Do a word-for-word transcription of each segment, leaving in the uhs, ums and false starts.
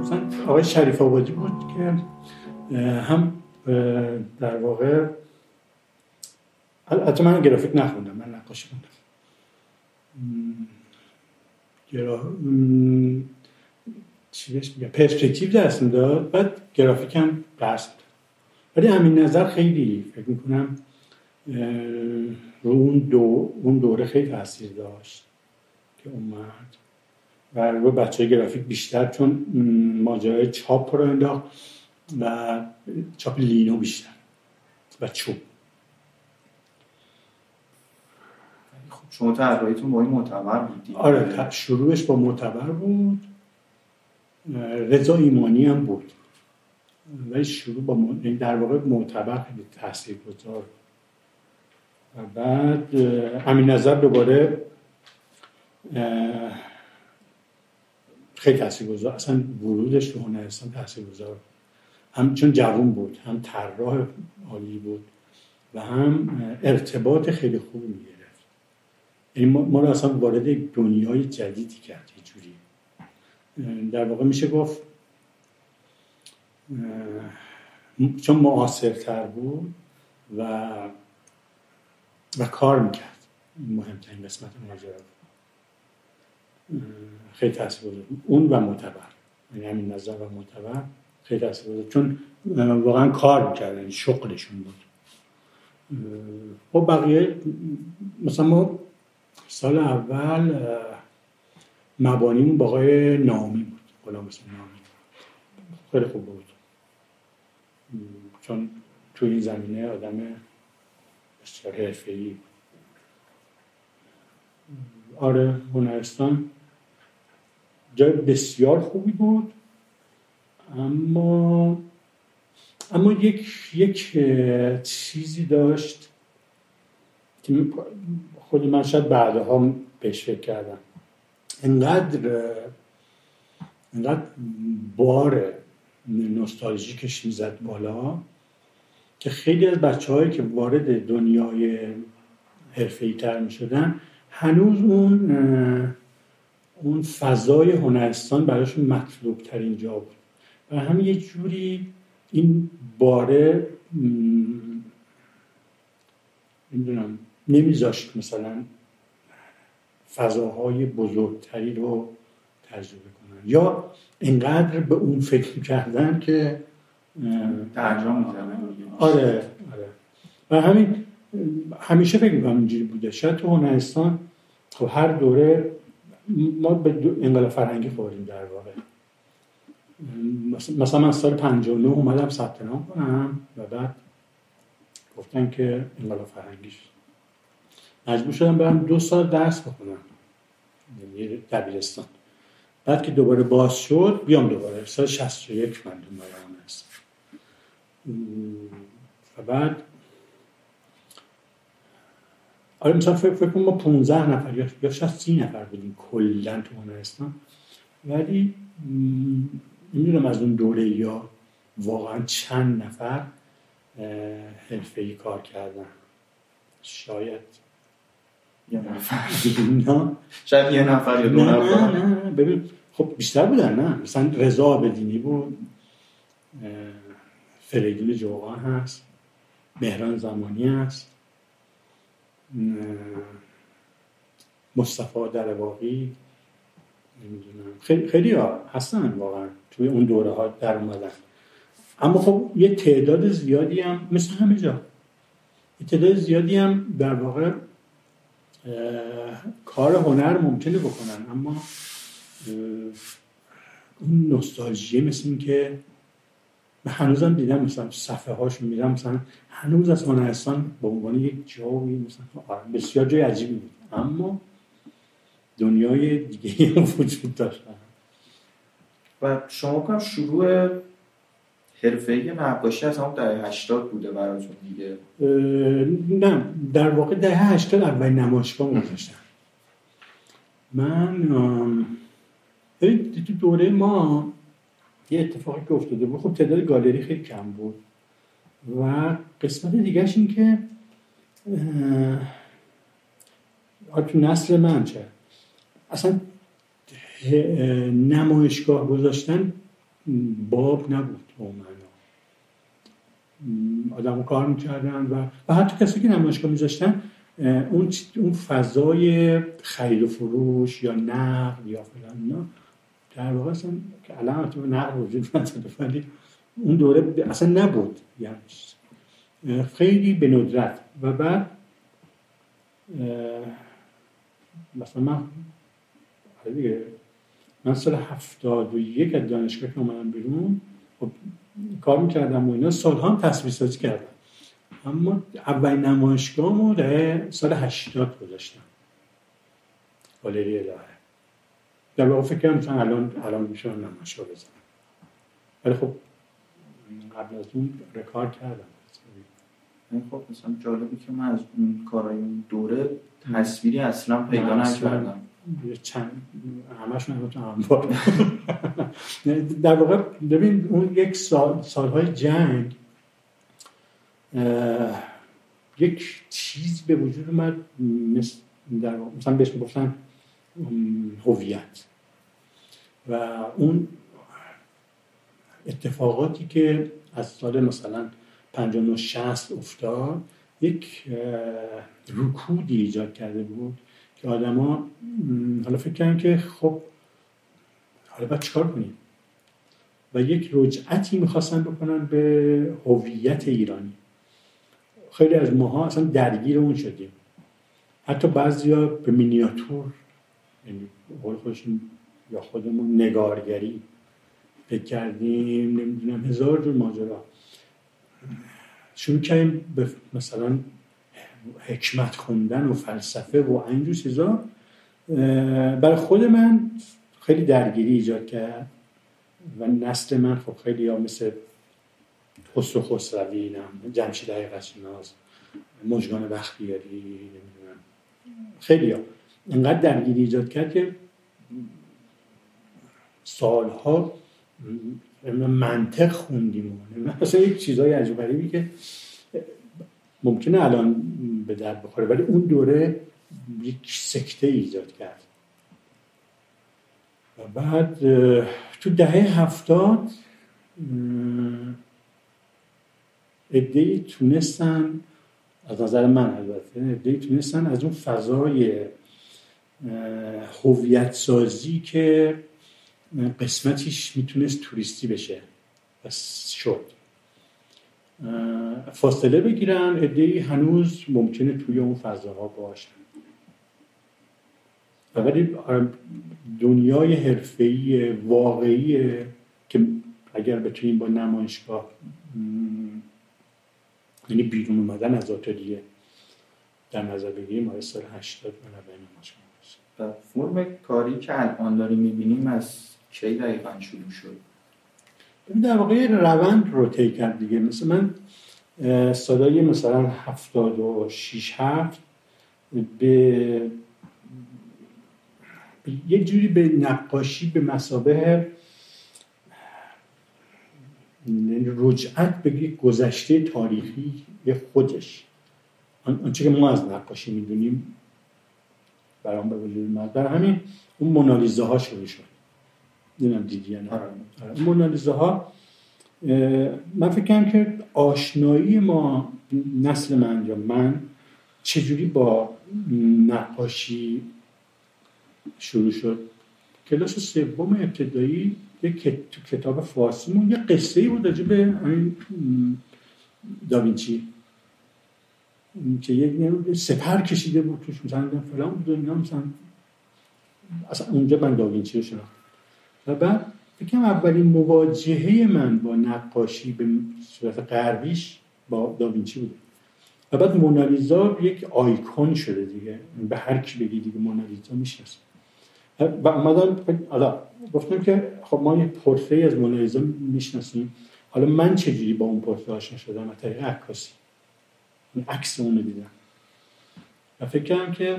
مثلا آقای شریف آبادی بود که هم در واقع، البته من گرافیک نخوندم، من نقاشی خوندم، گرا... چی بهش میگم پرسپکتیو درس میداد، بعد گرافیک هم درس میداد. ولی همین نظر خیلی فکر میکنم رو اون دو اون دوره خیلی تاثیر داشت که اومد و رو بچه گرافیک بیشتر، چون ماجرای چاپ رو انداخت و چاپ لینو بیشتر و چوب. خب شما طراحیتون با این معتبر بود دیگه؟ آره، شروعش با معتبر بود، رضا ایمانی هم بود، ولی شروع با م... در واقع معتبر خیلی تاثیرگذار. و بعد همین نظر دوباره خیلی تاثیرگذار، اصلا ورودش به هنرستان تاثیرگذار، هم چون جوان بود، هم طراح عالی بود و هم ارتباط خیلی خوبی میگرفت. یعنی ما, ما رو اصلا وارد دنیای جدیدی کرد یه جوری. در واقع میشه گفت چون معاصرتر بود و و کار میکرد، مهمترین قسمت ماجرا خیلی تاثیرگذار اون و معتبر، یعنی همین نظر و معتبر خیلی تاثیرگذار، چون واقعا کار میکردن، یعنی شغلشون بود. خب بقیه مثلا ما سال اول مبانیمون با آقای نامی بود، غلام حسین نامی، خیلی خوب بود چون توی این زمینه آدم بسیار حرفه‌ای بود. آره، هنرستان جای بسیار خوبی بود، اما اما یک یک چیزی داشت که خود من شاید بعدها بهش فکر کردم، انقدر انقدر بار نوستالژیکش میزد بالا که خیلی از بچه‌هایی که وارد دنیای حرفه‌ای تر میشدن هنوز اون اون فضای هنرستان براشون مطلوب ترین جا بود و همین یه جوری این باره نمیدونم نمیذاشت مثلا فضاهای بزرگتری رو تجربه کنن، یا اینقدر به اون فکر کردن که ترجمه می‌کردن. آره آره و همین همیشه فکر می‌کنم اینجوری بوده. شاید تو هنرستان خب هر دوره ما به انقلاب فرهنگی خوردیم در واقع. مثلا من سال پنجاه و نه اومدم ثبت نام کنم و بعد گفتن که انقلاب فرهنگی شد، مجبور شدم برم دو سال درس بخونم، یعنی دبیرستان. بعد که دوباره باز شد بیام دوباره سال شصت و یک من دنبال هنرستان و بعد آره مثلا فکر فکر کنم ما پانزده نفر یا یا شاید سی نفر بودیم کلا تو هنرستان، ولی نمیدونم از اون دوره یا واقعا چند نفر حرفه‌ای کار کردن. شاید یه نفر نه شاید یه نفر یا دو نه نفر. نه نه ببین خب بیشتر بودن. نه مثلا رضا عابدینی بود، فریدون جوغان هست، مهران زمانی هست، مصطفی درواقی، نمیدونم خیلی خیلی ها هستن واقعا توی اون دوره ها در اومدن. اما خب یه تعداد زیادی هم مثل همه جا یه تعداد زیادی هم در واقع کار هنر ممکنه بکنن، اما اون نوستالژی مثل این که من هنوزم دیدم مثلا صفحه هاشون میرم مثلا هنوز از هنرستان به عنوان یک جایی مثلا بسیار جای عجیبی بود، اما دنیای دیگه هم وجود داشت. و شما کنم شروع حرفه‌ای نقاشی از همون دهه هشتاد بوده براتون دیگه؟ نه در واقع دهه هشتاد اول نمایشگاه گذاشتم من. تو دوره ما یه اتفاقی که افتاده بود، خب تعداد گالری خیلی کم بود و قسمت دیگهش این که تو نسل من چه اصلا نمایشگاه گذاشتن باب نبود به اون معنا. آدم کار میکردن و, و حتی کسی که نمایشگاه میذاشتن اون اون فضای خرید و فروش یا نقد یا فلان اینا در واقع اصلا که الان تو نقد وجود نداره ولی اون دوره اصلا نبود، یعنی خیلی به ندرت. و بعد مثلا من دیگه من سال هفتاد و یک از دانشگاه که اومدم بیرون خب کار میکردم و اینا، سالها هم تصویر سازی کردم، اما اولین نمایشگاهمو در سال هشتاد گذاشتم گالری الهه. در واقع فکر کنم مثلا الان الان میشه نمایشگاه بزنم، ولی خب قبل از اون رکارد کردم. خب مثلا جالبه که من از اون کارهای اون دوره تصویری اصلا پیدا نکردم. چند همشون هم تو انبار. در واقع ببین اون یک سال سالهای جنگ یک چیز به وجود اومد مثل در واقع مثلا بهش میگفتن هویت، و اون اتفاقاتی که از سال مثلا پنجاه و نه شصت افتاد یک رکودی ایجاد کرده بود که آدما حالا فکر کردن که خب حالا باید چیکار کنیم و یک رجعتی میخواستن بکنن به هویت ایرانی. خیلی از ماها اصلا درگیر اون شدیم، حتی بعضیا به مینیاتور، یعنی قول خودشون یا خودمون نگارگری فکر کردیم، نمیدونم هزار جور ماجرا شروع کردیم به مثلا حکمت خوندن و فلسفه و اینجور چیزا. برای خود من خیلی درگیری ایجاد کرد و نسل من خب خیلی ها مثل خسرو خسروی، جمشید حقیقت‌شناس، مژگان بختیاری، نمیدونم خیلی ها اینقدر درگیری ایجاد کرد که سالها منطق خوندیم. مثلا یک چیزای عجیب غریبی که ممکنه الان به درد بخوره ولی اون دوره یک سکته ایجاد کرد. و بعد تو دهه هفتاد عده‌ای تونستن، از نظر من البته عده‌ای تونستن از اون فضای هویت سازی که قسمتیش میتونست توریستی بشه بس شد فاصله بگیرن، عده‌ای هنوز ممکنه توی اون فضاها باشن. ولی دنیای حرفه‌ای واقعی که اگر بتونیم با نمایشگاه یعنی بیرون اومدن از آتلیه در نظر بگیریم، ما سال هشتاد من اولین نمایشگاه باشه. و فرم کاری که الان داریم می‌بینیم از کی دقیقاً شروع شد؟ در واقع روند رو طی کرد دیگه. مثلا من سالای مثلا هفتاد و شش هفت به یک جوری به نقاشی به مثابه رجعت به یک گذشته تاریخی خودش، آنچه که ما از نقاشی میدونیم برام به وجود اومد. در همین اون مونالیزا ها شروع شد. نمیدونم دیدی یا نه. اون مونالیزا ها من فکر کنم که آشنایی ما، نسل من یا من، چجوری با نقاشی شروع شد. کلاس سوم ابتدایی یک کتاب فارسیمون یه قصه‌ای بود راجع به همین داوینچی که یک سپر کشیده بود توش مثلا فلان بود و اینا، مثلا اصلا اونجا من داوینچی رو شناختم. و بعد فکر کنم اولین مواجهه من با نقاشی به صورت غربیش با داوینچی بود. و بعد مونالیزا یک آیکون شده دیگه، به هر کی بگی دیگه مونالیزا میشناسه. و اومدم حالا گفتم که خب ما یه پورتری از مونالیزا میشناسیم، حالا من چجوری با اون پورتری آشنا شدم؟ از طریق عکاسی، این عکس اون رو دیدم و فکر کردم که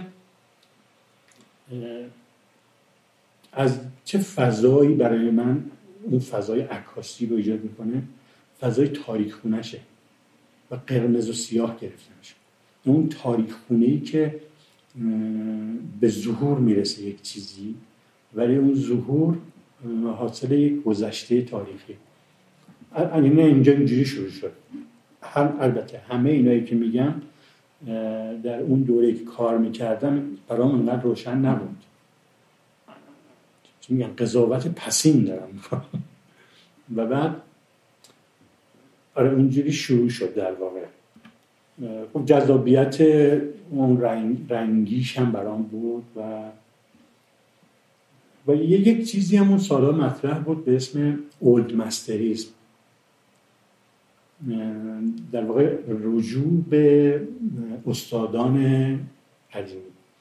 از چه فضایی برای من اون فضای عکاسی رو ایجاد میکنه، فضای تاریخ خونشه و قرمز و سیاه گرفته میشه. اون تاریخ خونه‌ای که به ظهور میرسه یک چیزی، ولی اون ظهور حاصل یک گذشته تاریخی. این اینجا اینجوری شروع شد. هم البته همه اینایی که میگم در اون دوره که کار میکردم برام اونقدر روشن نبود. چون میگن قضاوت پسین دارم میکنم و بعد آره اونجوری شروع شد در واقع. خب جذابیت اون رنگ رنگیش هم برام بود و و یک چیزی هم اون سالا مطرح بود به اسم اولد مستریزم، در واقع رجوع به استادان قدیمی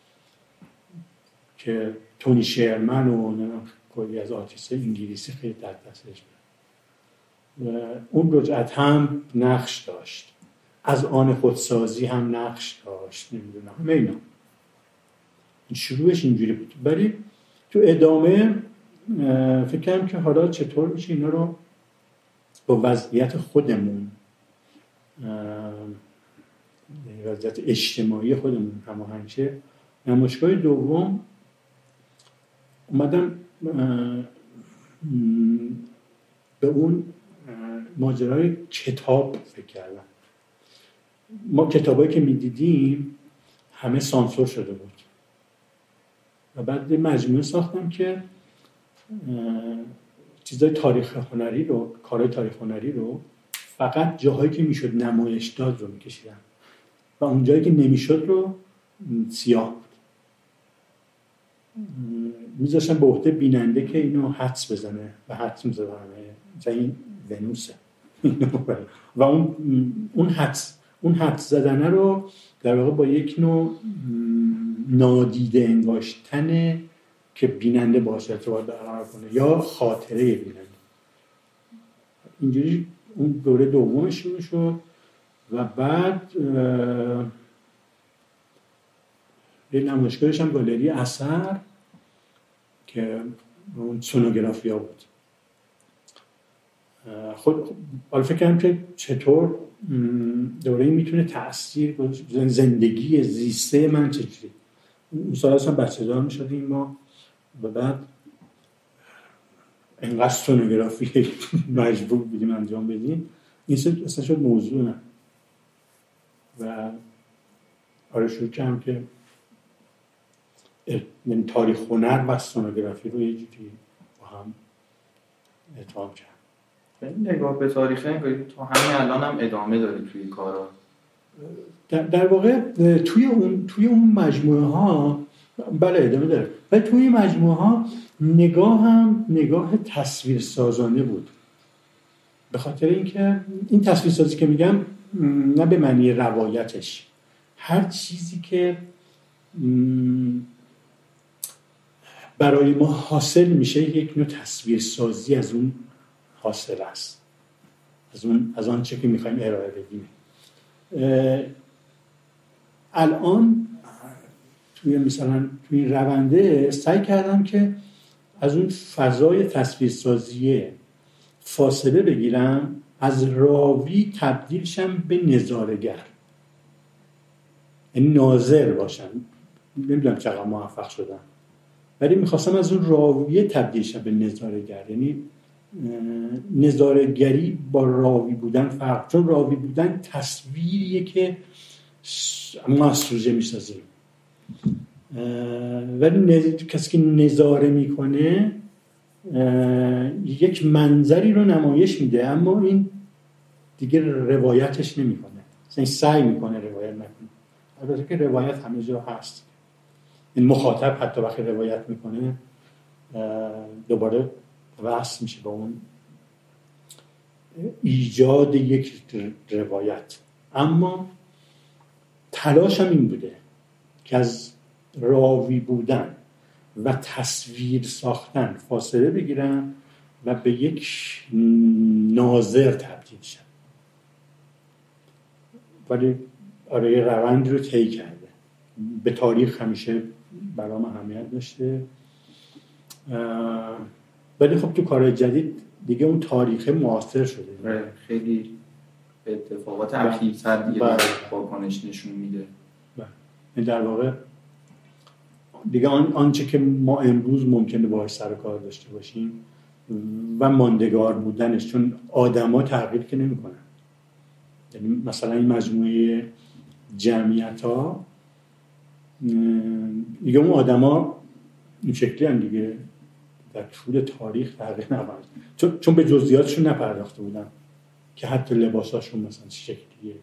که تونی شرمن و کلی از آرتیست انگلیسی خیلی در دستش بود و اون رجعت هم نقش داشت، از آن خودسازی هم نقش داشت، نمیدونم همه اینا. شروعش اینجوری بود، ولی تو ادامه فکر کنم که حالا چطور میشه اینا رو با وضعیت خودمون، وضعیت اجتماعی خودمون هماهنگ شه. نمایشگاه دوم اومدم به اون ماجرای کتاب فکر کردم. ما کتابایی که میدیدیم همه سانسور شده بود و بعد مجموعه ساختم که چیزای تاریخ هنری رو، کارهای تاریخ هنری رو فقط جاهایی که میشد نمایش داد رو میکشیدم و اون جایی که نمیشد رو سیاه بود. میذاشتم به عهده بیننده که اینو حدس بزنه و حدس میزدم مثلا این ونوسه و اون اون حدس اون حدس زدنه رو در واقع با یک نوع نادیده انگاشتن که بیننده باشه ارتباط برقرار کنه یا خاطره بیننده. اینجوری اون دوره دومش شروع شد و بعد یه نمایشگاهش هم گالری اثر که اون سونوگرافیا بود. خود حالا فکر کنم که چطور دوره میتونه تأثیر گذاره زندگی زیسته من چجوری. اون سال اصلا بچه دار میشدیم ما و بعد انقدر سونوگرافی مجبور بودیم انجام بدیم، این اصلا شد موضوع نه و آره شروع کردم که یعنی تاریخ هنر و سونوگرافی رو یه جوری با هم اتهام کردم. این نگاه به تاریخ انگاری تو همین الان هم ادامه داری توی کارا؟ در, در واقع توی اون توی اون مجموعه ها بله ادامه داره، و توی مجموعه ها نگاه هم نگاه تصویرسازانه بود، به خاطر اینکه این تصویرسازی که میگم نه به معنی روایتش، هر چیزی که برای ما حاصل میشه یک نوع تصویرسازی از اون حاصل است، از اون از آن چه که میخوایم ارائه بدیم. الان توی مثلا توی رونده سعی کردم که از اون فضای تصویرسازی فاصله بگیرم، از راوی تبدیل شم به نظاره‌گر، یعنی ناظر باشم. نمیدونم چقدر موفق شدم، ولی میخواستم از اون راوی تبدیل شم به نظاره‌گر، یعنی نظاره‌گری با راوی بودن فرق، چون راوی بودن تصویریه که ما از سوژه میسازیم، ولی کسی که نظاره میکنه یک منظری رو نمایش میده، اما این دیگه روایتش نمیکنه، مثلا سعی میکنه روایت نکنه. البته که روایت همه جا هست، این مخاطب حتی وقتی روایت میکنه دوباره وصل میشه با اون ایجاد یک روایت. اما تلاشم این بوده که از راوی بودن و تصویر ساختن فاصله بگیرم و به یک ناظر تبدیل شم، ولی آره روند رو طی کرده. به تاریخ همیشه برام اهمیت داشته، ولی خب تو کارهای جدید دیگه اون تاریخ معاصر شده، خیلی اتفاقات اخیرتر دیگه واکنش نشون میده. بله. در واقع دیگه آن آنچه که ما امروز ممکنه باهاش سر کار داشته باشیم و ماندگار بودنش، چون آدما تغییر که نمی‌کنن. یعنی مثلا این مجموعه جمعیت‌ها دیگه اون آدما این شکلی هم دیگه در طول تاریخ تغییر نمی‌کنن، چون چون به جزئیاتشون نپرداخته بودن که حتی لباساشون مثلا چه شکلیه.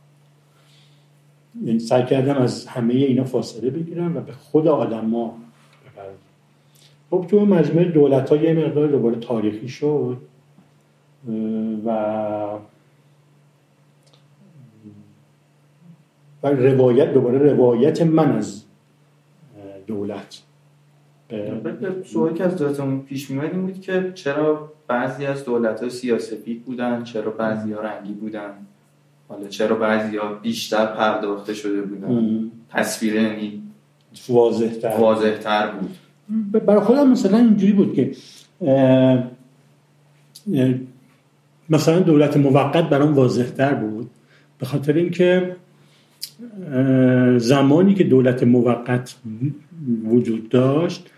یعنی سعی کردن از همه اینا فاصله بگیرن و به خود آدما بپردازن. خب تو مجموعه دولت‌ها یه مقدار دوباره تاریخی شد و و روایت دوباره روایت من از دولت. سوالی که از دولتمون پیش می‌اومد این بود که چرا بعضی از دولت‌ها سیاه‌سفید بودن، چرا بعضی‌ها رنگی بودن، حالا چرا بعضی‌ها بیشتر پرداخته شده بودن، تصویر یعنی واضح‌تر واضح‌تر بود. برای خودم مثلا اینجوری بود که اه اه مثلا دولت موقت برام واضح‌تر بود، به خاطر اینکه زمانی که دولت موقت وجود داشت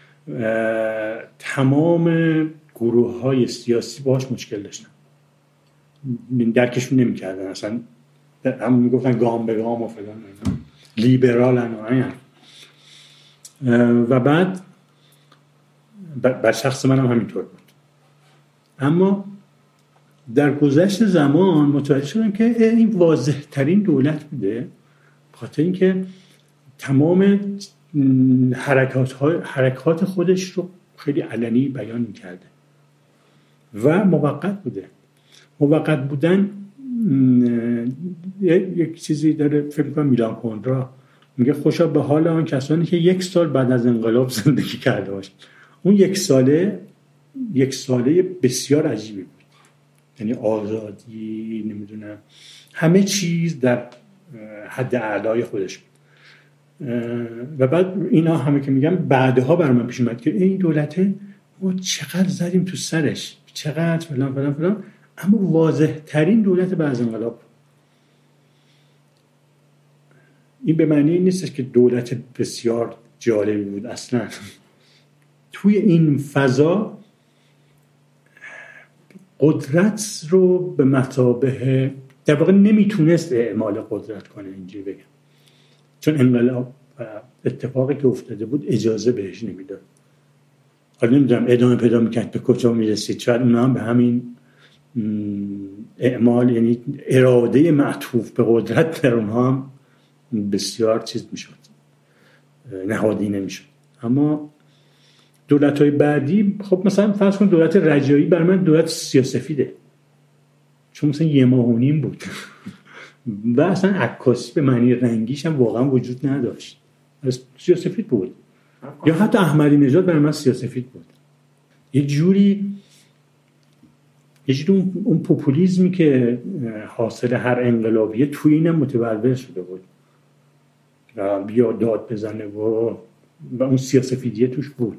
تمام گروه‌های سیاسی باهاش مشکل داشتن، درکشون نمی‌کردن، اصلا هم میگفتن گام به گام و فلان، لیبرالن و اینا. و بعد بر شخص منم همینطور بود. اما در گذشت زمان متوجه شدم که این واضح ترین دولت بوده، خاطر اینکه تمام حرکات های حرکات خودش رو خیلی علنی بیان می‌کرده و موقت بوده. موقت بودن یک چیزی داره، فکر می‌کنم میلان کندرا میگه خوشا به حال آن کسانی که یک سال بعد از انقلاب زندگی کرده باشند. اون یک ساله یک ساله بسیار عجیبی بود، یعنی آزادی، نمیدونم، همه چیز در حد اعلای خودش بود. و بعد اینا همه که میگم بعدها بر من پیش اومد که این دولته ما چقدر زدیم تو سرش، چقدر فلان فلان فلان، اما واضح ترین دولت بعد از انقلاب. این به معنی نیست که دولت بسیار جالبی بود، اصلا توی این فضا قدرت رو به مثابه در واقع نمیتونست اعمال قدرت کنه، اینجوری بگم، چون انقلاب و اتفاقی که افتاده بود اجازه بهش نمیداد. حالا نمیدونم ادامه پیدا میکرد به کجا میرسید، شاید اونا هم به همین اعمال، یعنی اراده معطوف به قدرت در اونها هم بسیار چیز میشد، نهادینه میشد. اما دولت‌های بعدی، خب مثلا فرض کن دولت رجایی برای من دولت سیاه‌سفیده، چون مثلا یه ماه و نیم بود و اصلا عکاسی به معنی رنگیش هم واقعا وجود نداشت، سیاه‌سفید بود. یا حتی احمدی نژاد برای من سیاه‌سفید بود. یه جوری یه جوری اون, اون پوپولیسمی که حاصل هر انقلابیه توی اینم متبلور شده بود و بیا داد بزنه و و اون سیاه‌سفیدیه توش بود.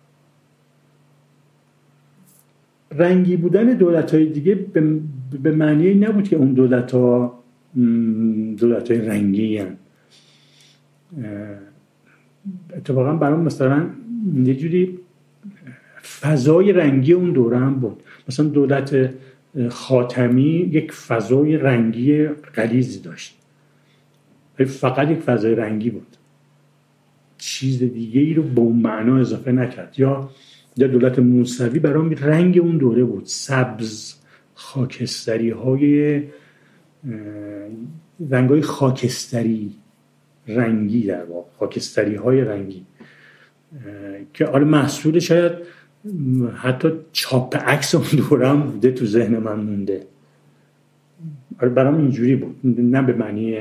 رنگی بودن دولت‌های دیگه به, به معنی نبود که اون دولت‌ها دولت‌های رنگی هستند. اتفاقا برام مثلا یه جوری فضای رنگی اون دوره هم بود. مثلا دولت خاتمی یک فضای رنگی غلیظی داشت، فقط یک فضای رنگی بود، چیز دیگه ای رو به اون معنا اضافه نکرد. یا یا دولت موسوی برام رنگ اون دوره بود، سبز، خاکستری های رنگ های خاکستری رنگی، در واقع خاکستری های رنگی که آره محصول شاید حتی چاپ عکس اون دوره هم بوده، تو ذهن من مونده. آره برام اینجوری بود، نه به معنی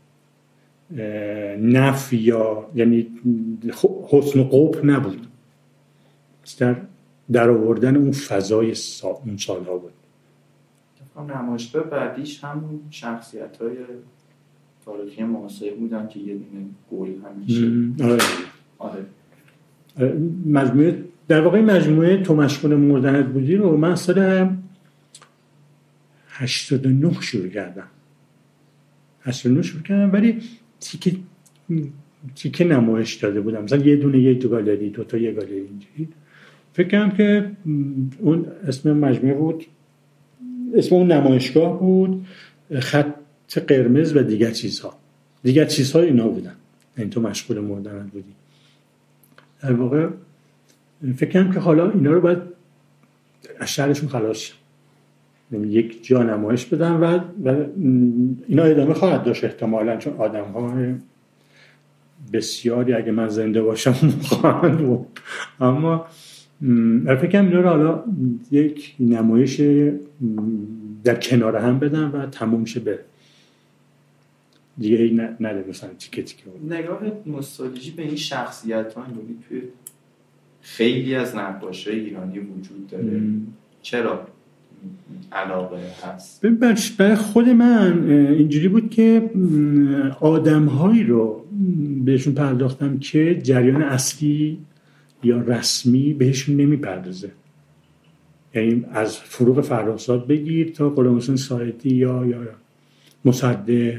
نفی یا یعنی حسن و قبح نبود، در در آوردن اون فضای سا... اون سالها بود. نمایشگاه بعدیش همون شخصیت‌های تاریخی معاصر بودن که یه دونه گل همیشه. آره. آره. مجموعه در واقع مجموعه تو مشغول مردنت بودی رو من سال هشتاد و نه شروع کردم. هشتاد و نه شروع کردم ولی تیکه تیکه نمایش داده بودم. مثلا یه دونه یه تو گالری، دو تا یه گالری اینجوری. فکر کنم که اون اسم مجموعه بود، اسم اون نمایشگاه بود خط قرمز و دیگر چیزها. دیگر چیزها اینا بودن، این تو مشغول مردن بودی. در واقع فکر کنم که حالا اینا رو باید از شهرشون خلاص شد، یعنی یک جا نمایش بدن و, و اینا ادامه خواهد داشت احتمالاً، چون آدم های بسیاری اگه من زنده باشم خواهند بود. اما فکر کنم اینا رو حالا یک نمایش در کنار هم بدن و تموم شه بره دیگه. ای نده مثلا تیکه تیکه. نگاه نوستالژی به این شخصیت ها اینجوری توی خیلی از نقاشای ایرانی وجود داره. ام. چرا علاقه هست؟ برای خود من اینجوری بود که آدم‌هایی رو بهشون پرداختم که جریان اصلی یا رسمی بهشون نمیپردازه. یعنی از فروغ فرخزاد بگیر تا غلامحسین ساعدی یا یا مصدق،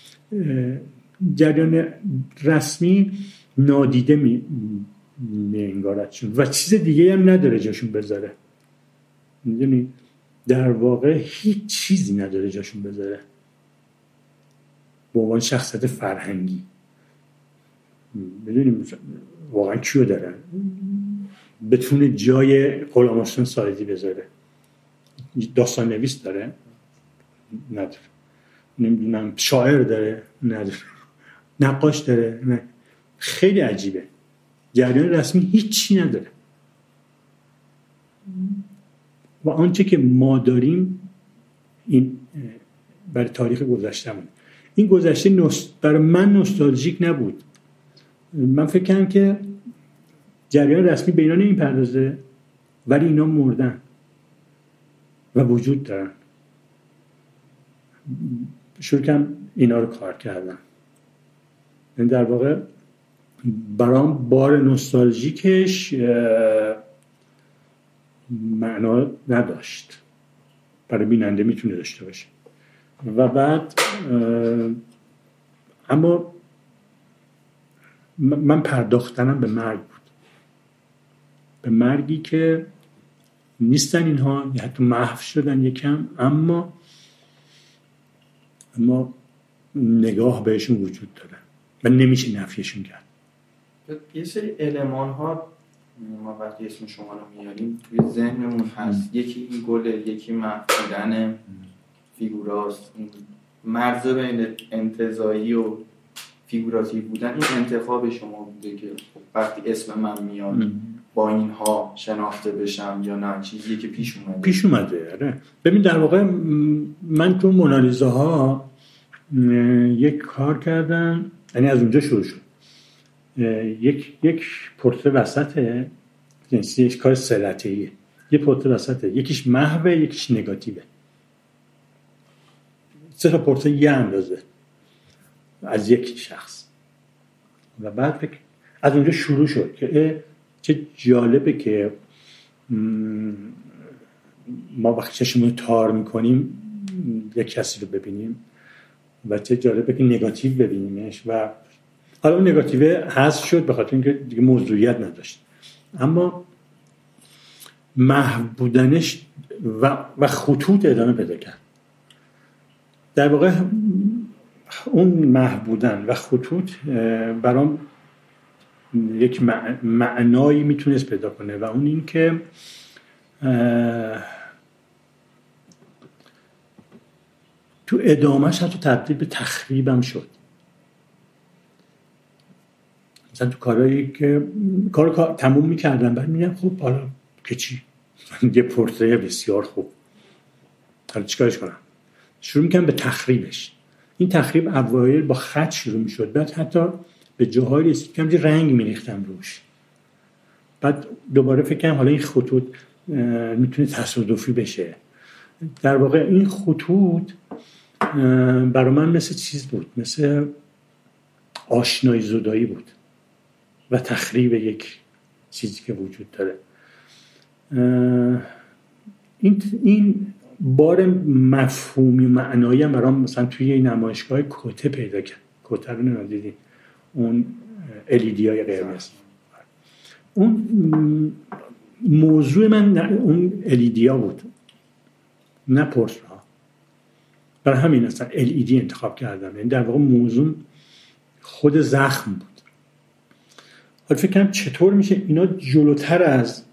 جریان رسمی نادیده می می‌انگارد و چیز دیگه هم نداره جاشون بذاره. می‌دونی در واقع هیچ چیزی نداره جاشون بذاره به عنوان شخصیت فرهنگی. می‌دونیم واقعا کیو دارن بتونه جای غلامحسین ساعدی بذاره؟ داستان نویس داره؟ نداره. نمیدونم شاعر داره؟ نداره. نقاش داره؟ نه. خیلی عجیبه. جریان رسمی هیچی نداره و آنچه که ما داریم این برای تاریخ گذشته‌مون. این گذشته نوست... برای من نوستالژیک نبود. من فکر کنم که جریان رسمی به اینا نمیپردازه ولی اینا مردن و وجود دارن. شروع کردم اینا رو کار کردم. این در واقع برام بار نوستالژیکش معنا نداشت، برای بیننده میتونه داشته باشه. و بعد اما من پرداختنم به مرگ بود، به مرگی که نیستن اینها، یا حتی محو شدن یکم، اما اما نگاه بهشون وجود داره و نمیشه نفیشون کرد. یه سری المان ها ما وقتی اسم شما رو میاریم توی ذهنمون هست. یکی این گله، یکی محو شدن فیگوراست، مرز بین انتزاعی و فیگوراتیو بودن. این انتخاب شما بوده که وقتی اسم من میاد با اینها شناخته بشم یا نه چیزی که پیش اومده؟ پیش اومده. آره. ببین در واقع من تو مونالیزاها یک کار کردم، یعنی از اونجا شروع شد. یک یک پورتره وسطه، یعنی یک کار سلطه‌ایه. یک پورتره وسطه، یکیش محوه، یکیش نگاتیوه. سه تا پورتره یه اندازه از یک شخص. و بعد فکر از اونجا شروع شد که چه جالبه که ما وقتی چشمون تار میکنیم یک کسی رو ببینیم و چه جالبه که نگاتیو ببینیمش. و حالا اون نگاتیوه حذف شد به خاطر اینکه دیگه موضوعیت نداشت، اما محو بودنش و و خطوط ادامه پیدا کرد. در واقع اون محو بودن و خطوط برام یک معنایی میتونست پیدا کنه و اون این که تو ادامهش حتی تبدیل به تخریبم شد. مثلا تو کارهایی که کار کار تموم میکردم بعد میگم خب حالا که چی؟ یه پورتره بسیار خوب، حالا چیکارش کنم؟ شروع میکنم به تخریبش. این تخریب اوایل با خط شروع میشد، بعد حتی به جاهای رسید که رنگ میریختم روش. بعد دوباره فکر کنم حالا این خطوط میتونه تصادفی بشه. در واقع این خطوط برای من مثل چیز بود، مثل آشنایی زدایی بود و تخریب یک چیزی که وجود داره. این این بار مفهومی و معنایی هم برام مثلا توی نمایشگاه کوته پیدا کرد. کوته رو نمیدیدین؟ اون الیدی های قرمز. اون موضوع من اون الیدیا بود نه پورترها، برای همین اصلا ال ای دی انتخاب کردم. یعنی در واقع موضوع خود زخم بود. حالا فکر کنم چطور میشه اینا جلوتر از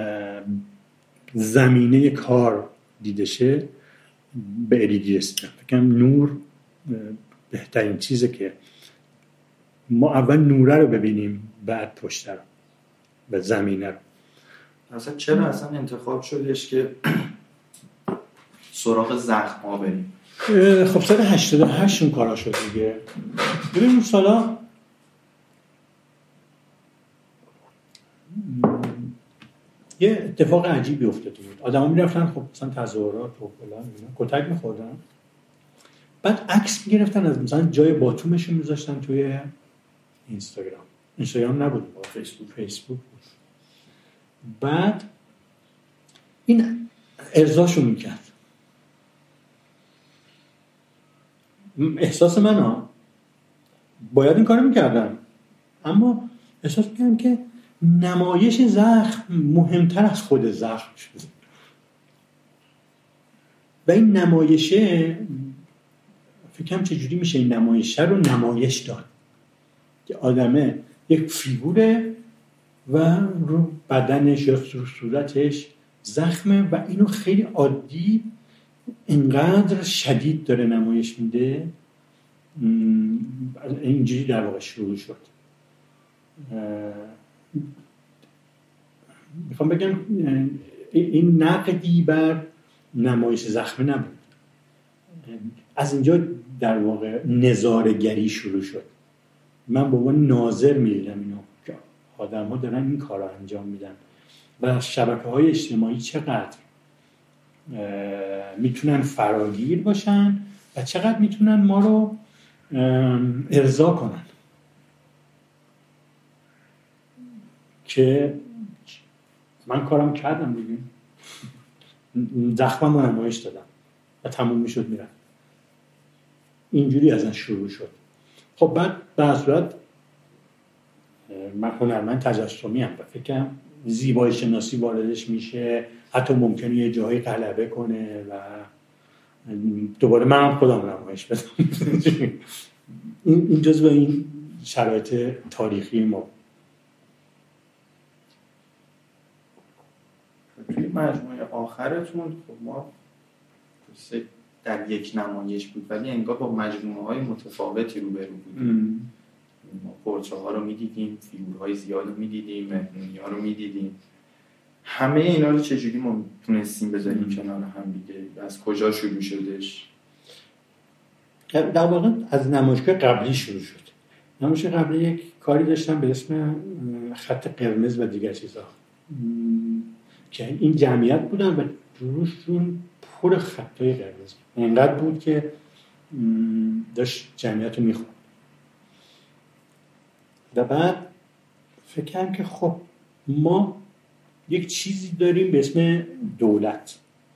زمینه کار دیده شه به ال ای دی رسیدم. فکر کنم نور بهترین چیزه که ما اول نوره رو ببینیم بعد پشته رو و زمینه رو. اصلا چرا اصلا انتخاب شدش که سراغ زخم ها بریم؟ خب سال هشتاد و هشت اون کارا شد دیگه. ببین اون سالا یه اتفاق عجیبی افتاده بود. آدما میرفتن خب مثلا تظاهرات و فلان اینا کتک می‌خوردن، بعد عکس می‌گرفتن از مثلا جای باتومشون می‌ذاشتن توی اینستاگرام. اینستاگرام نبود، با فیسبوک فیسبوک بود. بعد این ارضاشو می‌کرد. احساس من ها باید این کارو می‌کردم، اما احساس می‌کردم که نمایش زخم مهمتر از خود زخم شده و این نمایشه فکرم چجوری میشه این نمایشه رو نمایش داد که آدمه یک فیگوره و رو بدنش یا رو صورتش زخمه و اینو خیلی عادی اینقدر شدید داره نمایش میده. اینجوری در واقع شروع شد. میخوام بگم این نقدی بر نمایش زخم نبود، از اینجا در واقع نظاره‌گری شروع شد. من به عنوان ناظر می‌دیدم اینو که آدم‌ها دارن این کارو انجام میدن و شبکه‌های اجتماعی چقدر میتونن فراگیر باشن و چقدر میتونن ما رو ارضا کنن که من کارم کردم دیگه، زخمم رو نمایش دادم و تموم میشد میرم. اینجوری ازش شروع شد. خب بعد به صورت من هنرمند تجسمی هم و فکرم زیبایی شناسی واردش میشه، حتی ممکنه یه جایی غلبه کنه و دوباره من هم خودم نمایش بدم. این جزو این شرایط تاریخی ما. توی مجموعه آخرتون خب ما در یک نمایش بود ولی انگار با مجموعه های متفاوتی روبرو بودیم. ما پورتره ها رو میدیدیم، فیگورهای زیاد رو میدیدیم، مهمونی ها رو میدیدیم. همه اینا رو چجوری ما تونستیم بذاریم کنار هم دیگه؟ از کجا شروع شدش؟ در واقع از نمایشگاه قبلی شروع شد. نمایشگاه قبلی یک کاری داشتم به اسم خط قرمز و دیگر چیزها که این جمعیت بودن و روششون پر خطای قرمز اینقدر بود که داشت جمعیت رو میخوند. و بعد فکر کردم که خب ما یک چیزی داریم به اسم دولت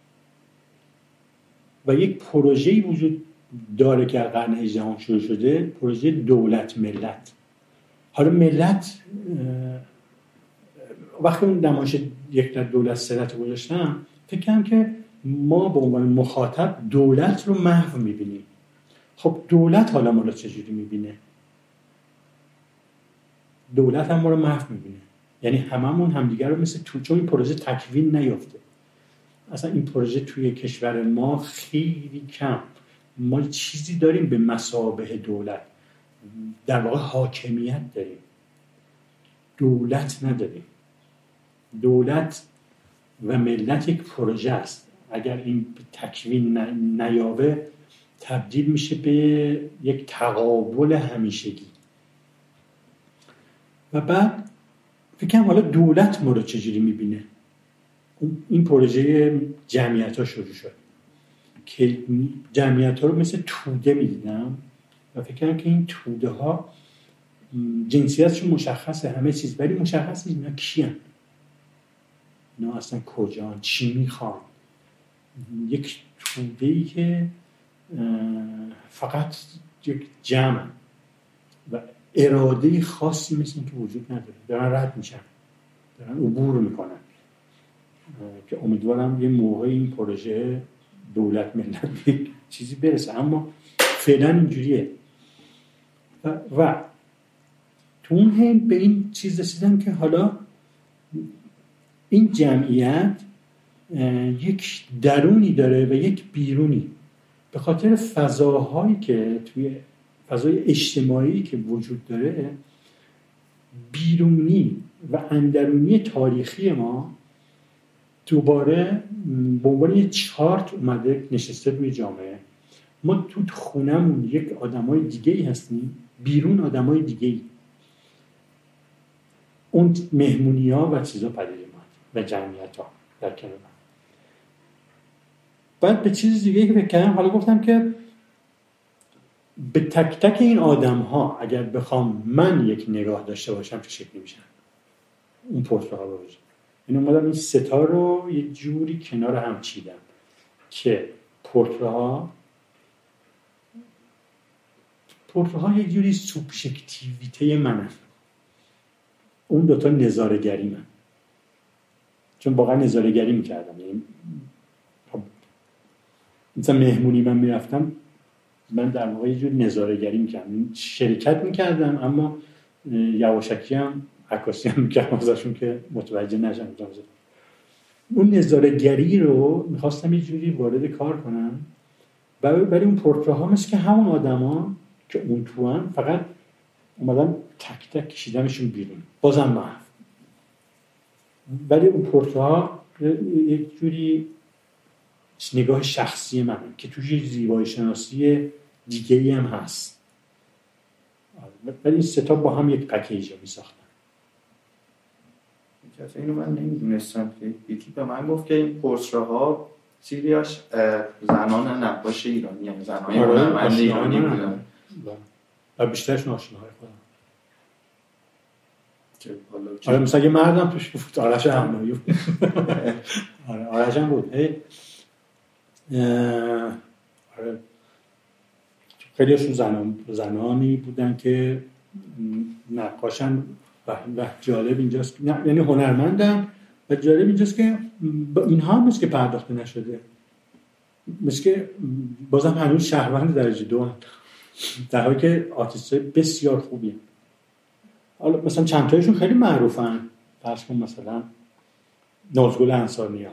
و یک پروژه‌ای وجود داره که قرن هجدهم شروع شده، پروژه دولت ملت. حالا ملت وقتی اون نمایش یک در دولت سرت رو گذاشتم فکر کردم که ما به عنوان مخاطب دولت رو محو میبینیم. خب دولت حالا ما رو چجوری میبینه؟ دولت هم ما رو محو میبینه. یعنی هممون همدیگر رو مثل تو، چون این پروژه تکوین نیافته. اصلا این پروژه توی کشور ما خیلی کم. ما چیزی داریم به مثابه دولت، در واقع حاکمیت داریم، دولت نداریم. دولت و ملت یک پروژه است. اگر این تکوین نیابه تبدیل میشه به یک تقابل همیشگی. و بعد فکرم حالا دولت ما رو چجوری میبینه؟ این پروژه جمعیت ها شروع شد که جمعیت ها رو مثل توده میدیدم و فکرم که این توده ها جنسیتشون مشخصه، همه چیز، ولی مشخص نیست اینا کیان، اینا اصلا کجان، چی میخوان. یک توده‌ای که فقط یک جمع و اراده خاصی مثل این که وجود نداره، دارن رد میشن، دارن عبور میکنن. که امیدوارم یه موقع این پروژه دولت ملت چیزی برسه، اما فعلا اینجوریه. و, و تو اون هم به این چیز رسیدم که حالا این جمعیت یک درونی داره و یک بیرونی. به خاطر فضاهایی که توی فضای اجتماعی که وجود داره، بیرونی و اندرونی تاریخی ما دوباره به عنوان یه چارت اومده نشسته روی جامعه. ما تو خونمون یک آدمای دیگه‌ای هستیم، بیرون آدمای دیگه‌ای. اون مهمونی‌ها و چیزا پدید اومد و جمعیت‌ها در کنار. بعد به چیز دیگه‌ای که فکر کردم، حالا گفتم که به تک تک این آدم‌ها اگر بخوام من یک نگاه داشته باشم چه شکلی میشن اون پورتره‌ها رو. این اومدم این ستا رو یه جوری کنار هم چیدم که پورتره‌ها پورتره‌ها یه جوری سوبژکتیویته منن، اون دوتا نظاره‌گری من، چون واقعا نظاره‌گری میکردم. یعنی مثلا مهمونی من میرفتم، من در واقع یه جوری نظاره‌گری میکردم، شرکت میکردم اما یواشکی هم عکاسی هم میکردم ازشون که متوجه نشن. اون نظاره‌گری رو میخواستم یه جوری وارد کار کنم، برای اون پورتره‌ها مثل که همون آدما که اون تو هم، فقط اومدم تک تک کشیدمشون بیرون، بازم محو. ولی اون پورتره‌ها یک جوری نگاه شخصی منه که توش یه زیبایی شناسی دیگه‌ای هم هست. ولی این ستا با هم یک پکیج رو میساختن. اینو من نمیدونستم که یکی به من گفت که این پورتره‌ها سیریاش زنان نقاش ایرانی، یعنی زنان هنرمند ایرانی بودن و بیشترش آشناهای خودم. حالا آره مثلا یه مردم توش بود، آرش همایی بود. آره آرش هم بود. آره خیلیشون زنان زنانی بودن که نقاشن و, و جالب اینجاست، یعنی هنرمندن و جالب اینجاست که اینها هم مثل که پرداخته نشده، مثل که بازم هنوز شهروند درجه دو هم، در حالی که آرتیست‌های بسیار خوبی هم. حالا مثلا چند تایشون خیلی معروفن، فرض کن مثلا نازگل انصارنیا.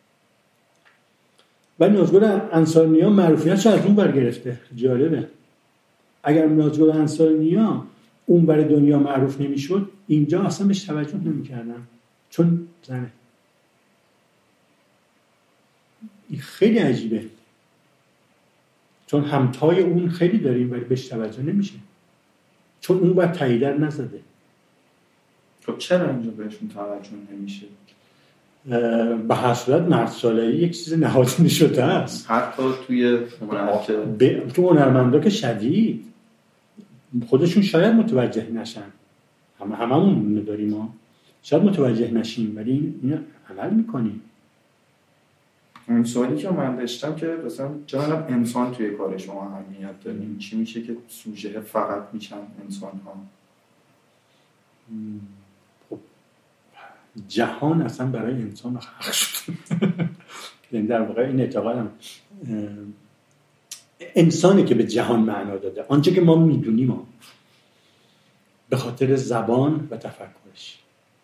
ولی نازگل انصارنیا معروفیتش از اون بر گرفته. جالبه، اگر نازگل انصارنیا اون بر دنیا معروف نمیشد، اینجا اصلا بهش توجه نمی‌کردن چون زنه. این خیلی عجیبه، چون همتای اون خیلی داریم ولی بهش توجه نمیشه چون اون بر تاییدر نزده. خب چرا اینجا بهشون توجه نمیشه؟ به هر صورت مرد صالحی یک چیز نهادینه شده است، حتی توی ب... تو هنرمندا که شدید خودشون شاید متوجه نشن، همه هممون نداریم، ما شاید متوجه نشیم ولی این عمل میکنیم. این سوالی که من داشتم که مثلا جناب انسان توی کار شما اهمیت داره، این چی میشه که سوژه فقط میشن انسان ها؟ خب جهان اصلا برای انسان خلق شد. یعنی در واقع این اعتقادم انسانی که به جهان معنا داده، آنچه که ما میدونیم به خاطر زبان و تفکرش.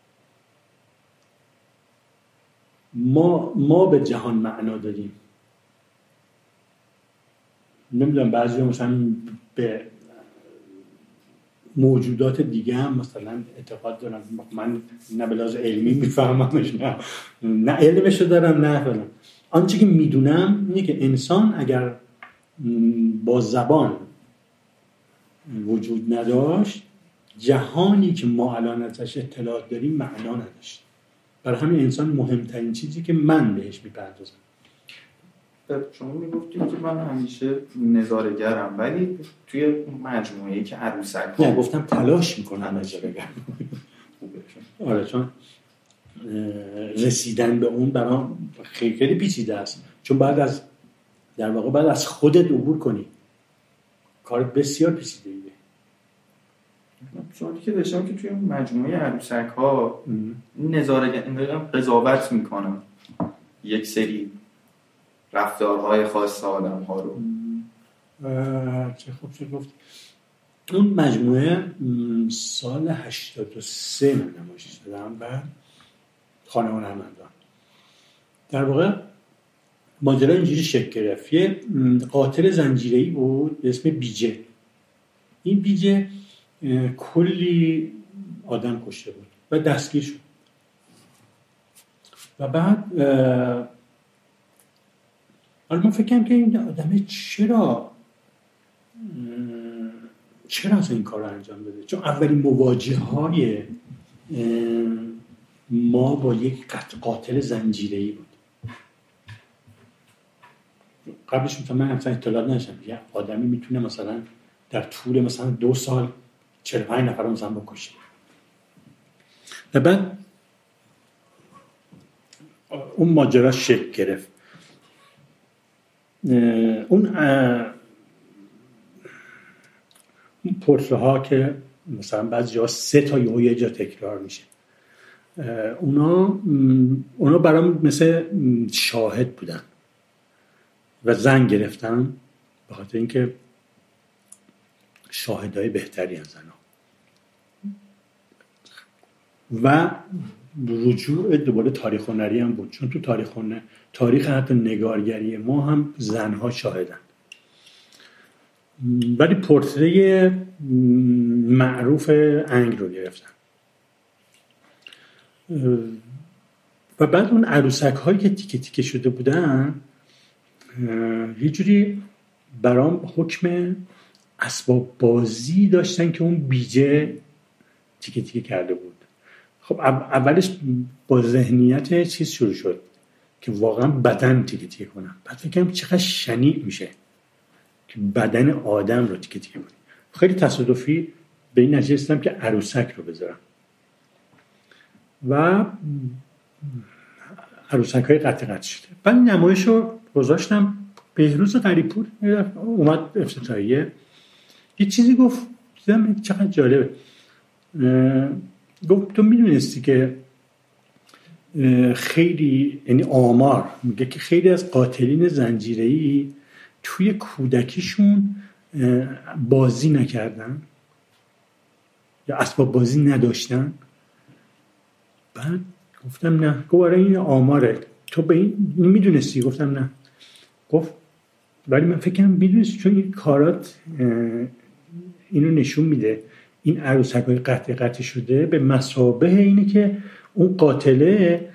ما ما به جهان معنا دادیم. نمیدونم بعضی مثلا به موجودات دیگه هم مثلا اعتقاد دارن، من نه به لحاظ علمی میفهممش، نه نه علمشو دارم نه فلان. آنچه که میدونم اینه که انسان اگر با زبان وجود نداشت، جهانی که ما الان ازش اطلاعات داریم معنا نداشت. برای همین انسان مهمترین چیزی که من بهش میپردازم. شما میگفتید که من همیشه نظاره‌گرم، ولی توی مجموعه‌ای که عروسک نه گفتم تلاش میکنم نظاره‌گر. آره چون رسیدن به اون برام خیلی خیلی پیچیده است، چون بعد از در واقع بعد از خودت عبور کنی، کار بسیار پیچیده‌ایه. سوالی که داشتم که توی مجموعه عروسک ها نظاره‌گر قضاوت میکنم، یک سری رفتارهای خاص آدم ها رو. چه خوب چه گفت. اون مجموعه سال هشتاد و سه من نمایش دادم و خانه هنرمندان. در واقع ماجرا اینجوری شکل گرفت. یه قاتل زنجیره‌ای بود به اسم بیجه. این بیجه کلی آدم کشته بود و دستگیر شد و بعد حالا من فکر کنم که این آدمه چرا چرا از این کار رو انجام بده؟ چون اولین مواجهه های ما با یک قاتل زنجیره‌ای بود. قبلش مثلا من مثلا اطلاعات نداشتم یه آدمی میتونه مثلا در طول مثلا دو سال چهل و پنج نفر رو مثلا بکشه. و بعد اون ماجرا شکل گرفت. اون پرسه ها که مثلا بعضی جا سه تا یه جا تکرار میشه، اونا اونا برام مثل شاهد بودن و زن گرفتم به خاطر اینکه شاهدای بهتری از زنها و رجوع دوباره تاریخ هنری هم بود، چون تو تاریخ هنر تاریخ حتی نگارگری ما هم زنها شاهدن. ولی پورتری معروف انگ رو گرفتن و بعد اون عروسک هایی که تیکه تیکه شده بودن یه جوری برام حکم اسباب بازی داشتن که اون بیجه تیکه تیکه کرده بود. خب اولش با ذهنیت چیز شروع شد که واقعا بدن تیکه تیکه کنم، بعد فکر کنم چقدر شنیع میشه که بدن آدم رو تیکه تیکه کنیم. خیلی تصادفی به این نتیجه رسیدم که عروسک رو بذارم و عروسک های قطع قطع شده. بعد نمایش رو گذاشتم. بهروز غریبپور اومد افتتاحیه یه چیزی گفت دیدم چقدر جالبه. گفت تو میدونستی که خیلی یعنی آمار میگه که خیلی از قاتلین زنجیره‌ای توی کودکیشون بازی نکردن یا اسباب بازی نداشتن؟ بعد گفتم نه. گفت آره این آماره. تو به این میدونستی؟ گفتم نه. گفت ولی من فکرم میدونستی، چون این کارات اینو نشون میده این عروسک‌های قطع قطع شده به مثابه اینه که اون قاتله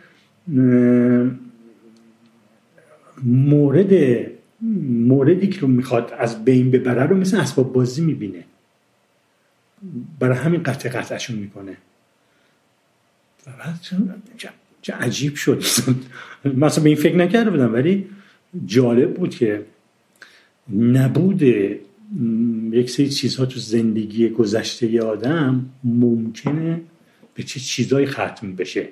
مورد موردی که رو میخواد از بین ببره رو مثل اسباب بازی میبینه، برای همین قطع قطعشون میکنه. و بعد چه عجیب شد. مثلا به این فکر نکرده بودم، ولی جالب بود که نبود یک سری چیزها تو زندگی گذشته ی آدم ممکنه به چه چیزایی ختم بشه.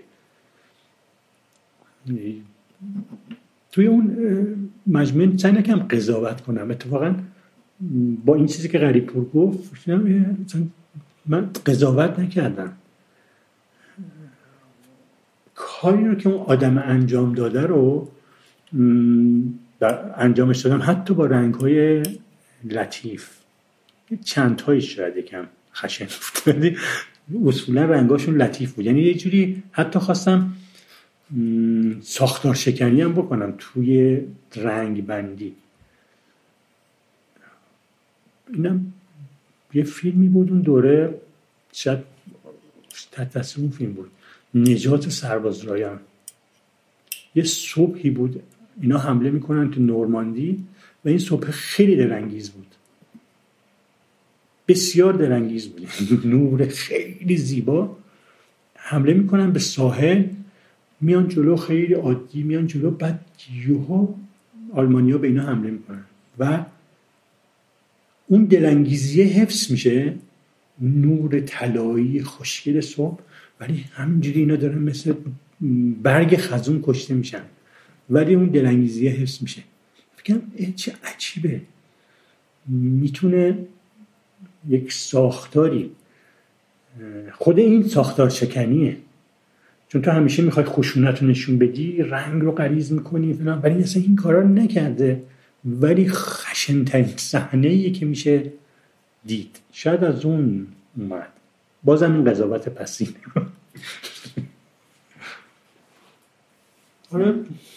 توی اون مجموعه سعی نکنم قضاوت کنم. اتفاقا با این چیزی که غریبپور گفت من قضاوت نکردم. کاری رو که اون آدم انجام داده رو انجامش دادم، حتی با رنگ‌های لطیف. چند تایش شاید یکم خشن بود، اصولا رنگاشون لطیف بود. یعنی یه جوری حتی خواستم ساختار شکنی هم بکنم توی رنگ بندی. اینم یه فیلمی بود اون دوره، شاید تحت تاثیر اون فیلم بود، نجات سرباز رایان. یه صبحی بود اینا حمله میکنن تو نورماندی و این صبح خیلی درنگیز بود، بسیار درنگیز بود. نور خیلی زیبا. حمله میکنن به ساحل، میان جلو خیلی عادی میان جلو، بعد یهو آلمانیا به اینا حمله میکنن و اون دلانگیزی حفظ میشه، نور طلایی خوشگل صبح، ولی همینجوری اینا دارن مثل برگ خزون کشته میشن، ولی اون دلانگیزی حفظ میشه. فکرم چه عجیبه، میتونه یک ساختاری، خود این ساختار شکنیه، چون تو همیشه میخوای خشونت رو نشون بدی، رنگ رو غلیظ میکنی فلان، ولی اصلا این کارا رو نکرده. ولی خشن‌ترین صحنه‌ایه که میشه دید. شاید از اون اومد. بازم این قضاوت پسینه. آره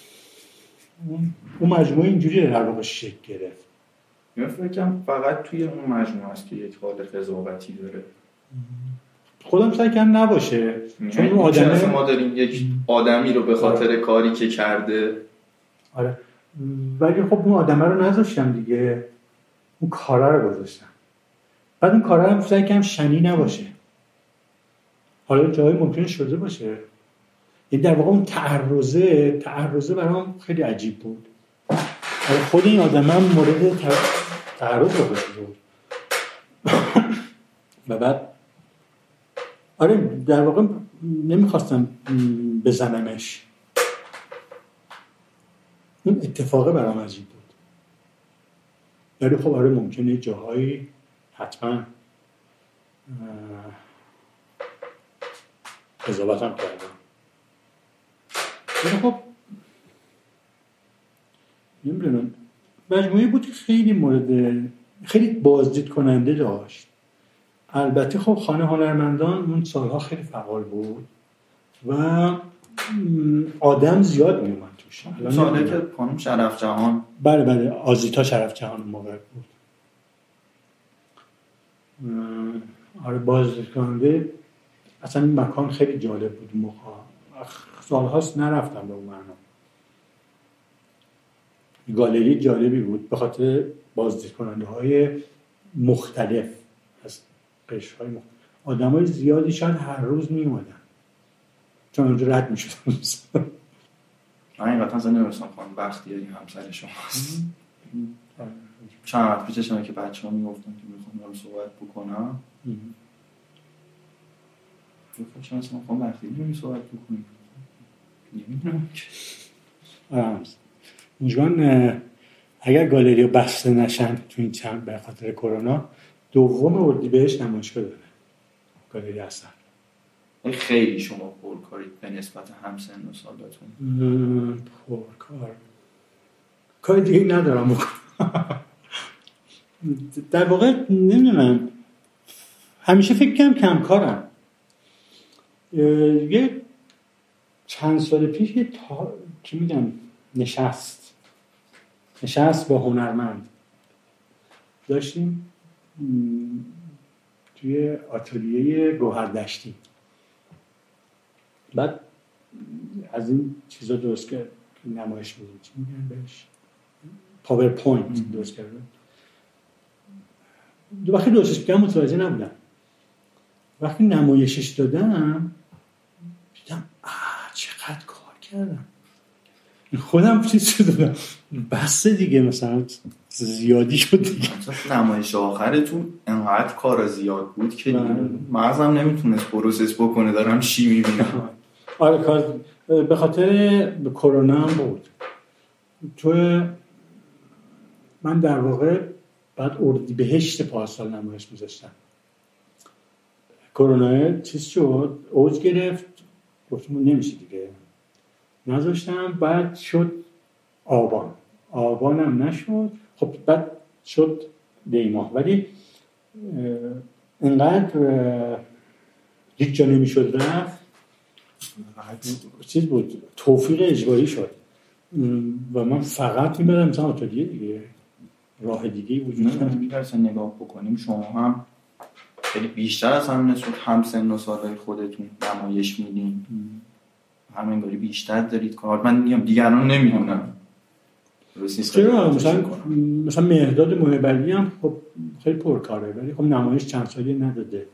اون مجموعه اینجوری در واقع شکل گرفت. من فکر کنم فقط توی اون مجموعه است که یک حال قضاوتی داره. خودم سعی کردم نباشه، چون اون آدمه ما داریم یک آدمی رو به خاطر آره. کاری که کرده. آره ولی خب اون آدمه رو نذاشتم دیگه، اون کارا رو گذاشتم. بعد اون کارا هم سعی کردم شنی نباشه. حالا جایی ممکنه شده باشه. این در واقع اون تعرضه تعرضه برام خیلی عجیب بود. خود این آدم هم مورد تعرض رو بود. و بعد آره در واقع نمیخواستم بزنمش. اون اتفاقه برام عجیب بود. ولی خب آره ممکنه جاهایی حتما قضاوت هم کردم. ولی خب نمیدونم مجموعه بود خیلی مورد خیلی بازدید کننده داشت. البته خب خانه هنرمندان اون سالها خیلی فعال بود و آدم زیاد میومد توش. ساله که خانم شرف جهان بله بله آزیتا شرف جهان موقع بود. آره بازدید کننده. اصلا این مکان خیلی جالب بود. موقع سالهاست نرفتم به اون معنا. گالری جالبی بود به خاطر بازدید کننده های مختلف از قشر های مختلف. آدم های زیادی شاید هر روز می اومدن چون اونجا رد می شدن. من این قطعا زنده نمیستم خانم بختی این همسر شما هست. چند وقت پیش شما که بچه ها می گفتن که میخوام رو صحبت بکنم گفتم شما اصلا خانم بختی نمی صحبت بکنیم نمیدونم که آرامست اونجوان اگر گالری رو بسته نشن تو این چند به خاطر کرونا دوم اردیبهشت نمایشگاه داره گالری اثر. خیلی شما پرکارید به نسبت همسن و سالاتون. پرکار کار دیگه ندارم بکنم. در واقع نمیدونم همیشه فکر کنم کم کارم. یه چند سال پیش یه تا... چی میگم نشست نشست با هنرمند داشتیم توی آتلیه گوهردشتی. بعد از این چیزا درست کرد نمایش میدیم چی میگن بهش پاورپوینت درست کرد. دو وقتی درستش بگم متوجه نبودم. وقتی نمایشش دادم دیدم آه چقدر کار کردم. خودم چیز شدم بس دیگه مثلا زیادی شد دیگه. نمایش آخرتون انقدر کار زیاد بود که مغزم نمیتونست پروسس بکنه دارم چی میبینم. آره کار به خاطر کرونا هم بود. تو من در واقع بعد اردیبهشت پارسال نمایش میذاشتم. کرونا چیز شد اوج گرفت گفتم نمیشه دیگه نذاشتم. بعد شد آبان آبانم نشد. خب بعد شد دیماه ولی انقدر هیچ جا نمیشد رفت. چیز بود توفیق اجباری شد و من فقط میبرم مثلا آتلیه دیگه راه دیگه وجود نداره. می‌تونیم نگاه بکنیم شما هم خیلی بیشتر از همین نسبت هم سن و سالهای خودتون نمایش میدین همین گاری بیشتر دارید کار. من میگم دیگران نمیدونم چرا مثلا مثلا مهرداد محبلی هم خب خیلی پرکاره ولی خب نمایش چند سالی نداده.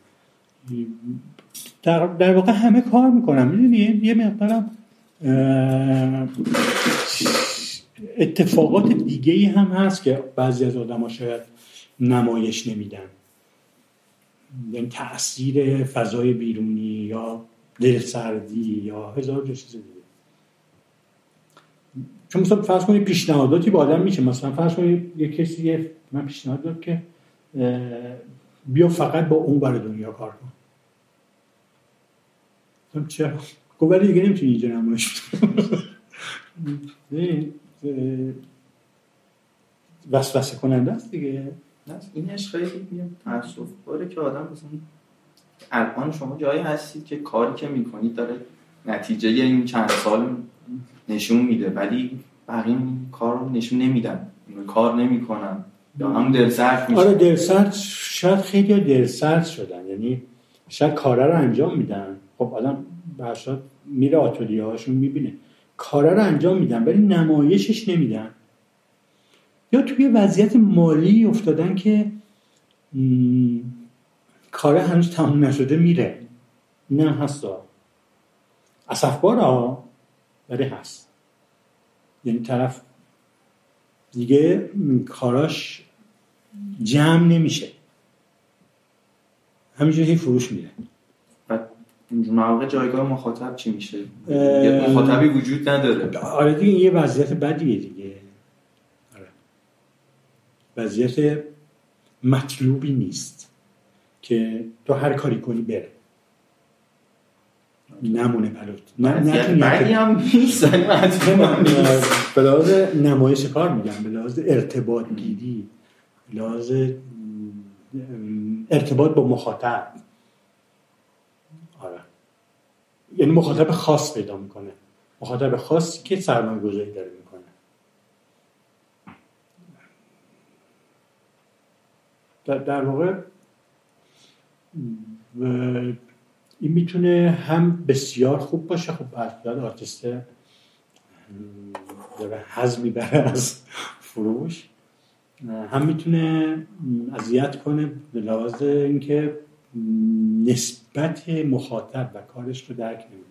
در, در واقع همه کار میکنم میدونی یه مقدارم اتفاقات دیگه‌ای هم هست که بعضی از آدم‌ها شاید نمایش نمیدن. یعنی تأثیر فضای بیرونی یا دلسردی یا هزار جور چیز دیگه. چون مثلا فرض کنید پیشنهاداتی با آدم میشه. مثلا فرض کنید یک کسی من پیشنهاد داد که بیا فقط با اون بر دنیا کار کن. چرا گفت ولی دیگه نمیتونی اینجا نمایش بدی. وسوسه کننده است دیگه. اینش خیلی تأسف باره که آدم مثلا الان شما جایی هستید که کاری که میکنید داره نتیجه این چند سال نشون میده، ولی بقیه کار رو نشون نمیدن، کار نمیکنن یا هم دلسرد میشه. آره دلسرد، شاید خیلی ها دلسرد شدن، یعنی شاید کاره رو انجام میدن. خب آدم برشاد میره آتولیه هاشون میبینه کاره رو انجام میدن ولی نمایشش نمیدن، یا توی وضعیت مالی افتادن که م... کاره هنوز تموم نشده میره. این هم هست ها، اسفبار ها ولی هست. یعنی طرف دیگه کاراش جمع نمیشه، همینجوری فروش میره. بعد مواقع جایگاه مخاطب چی میشه؟ یه مخاطبی وجود نداره. آره دیگه یه وضعیت بدیه دیگه. آره. وضعیت مطلوبی نیست که تو هر کاری کنی بره نمونه پلوت. نه نه بعدی هم نیست. به لحاظ نمایش کار میگم، به لحاظ ارتباط گیری، به لحاظ ارتباط با مخاطب. آره. یعنی مخاطب خاص پیدا میکنه، مخاطب خاصی که سرمایه گذاری داره میکنه. در, در واقع این میتونه هم بسیار خوب باشه، خب اصلا آرتیست داره حظ میبره از فروش، هم میتونه اذیت کنه به لحاظ اینکه نسبت مخاطب و کارش رو درک نمیکنه.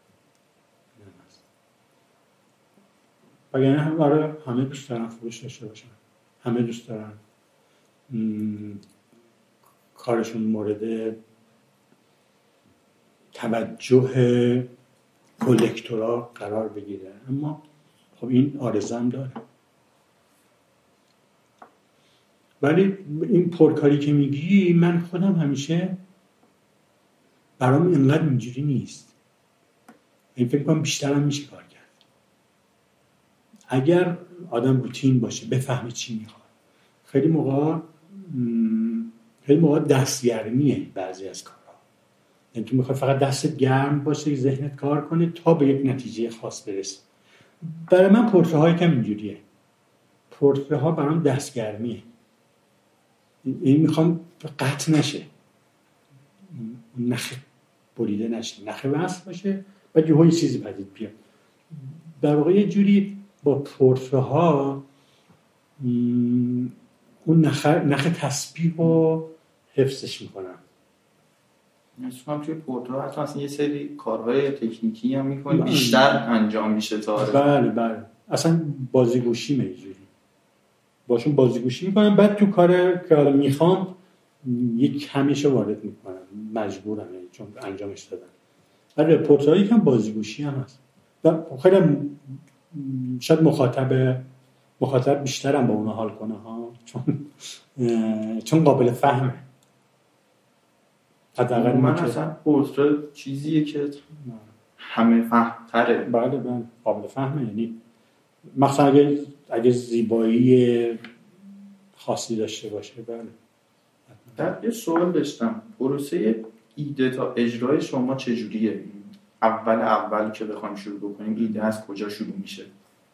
وگرنه هم آره همه دوست دارن فروش داشته باشن، همه دوست دارن م... کارشون مورد توجه کلکتورها قرار بگیره، اما خب این آرزه هم داره. ولی این پرکاری که میگی من خودم همیشه برام اینقدر اینجوری نیست. این فکر کنم بیشتر هم میشه کار کرد اگر آدم روتین باشه، بفهمه چی میخواد. خیلی موقع خیلی موقع دستگرمیه بعضی از کارها، یعنی تو میخوای فقط دستت گرم باشه، ذهنت کار کنه تا به یک نتیجه خاص برسه. برای من پورتره های کم اینجوریه، پورتره ها برام دستگرمیه. این میخوام قطع نشه، نخ بریده نشه، نخ وصل باشه، بعد یه های چیزی پدید بیاد. در واقع یه جوری با پورتره ها اون نخ, نخ تسبیح رو حفظش میکنم. مثلا توی پورتره حتی اصلا یه سری کارهای تکنیکی هم میکنی بیشتر انجام میشه تا بله بله اصلا بازیگوشی میجوری باشون بازیگوشی میکنم، بعد تو کار که حالا میخوام یک همیشه وارد میکنم، مجبورم یعنی چون انجامش دادم. ولی پورترهایی که بازیگوشی هم هست و خیلی شاید مخاطب مخاطب بیشترم با اونها حال کنه ها، چون چون قابل فهمه. حداقل من اصلا پورتره چیزیه که همه فهم‌تره. بله بله قابل فهمه، یعنی مثلا اگه اگه زیبایی خاصی داشته باشه. بله. بعد یه سوال داشتم، پروسه ایده تا اجرای شما چجوریه؟ اول اول که بخوایم شروع بکنیم ایده از کجا شروع میشه؟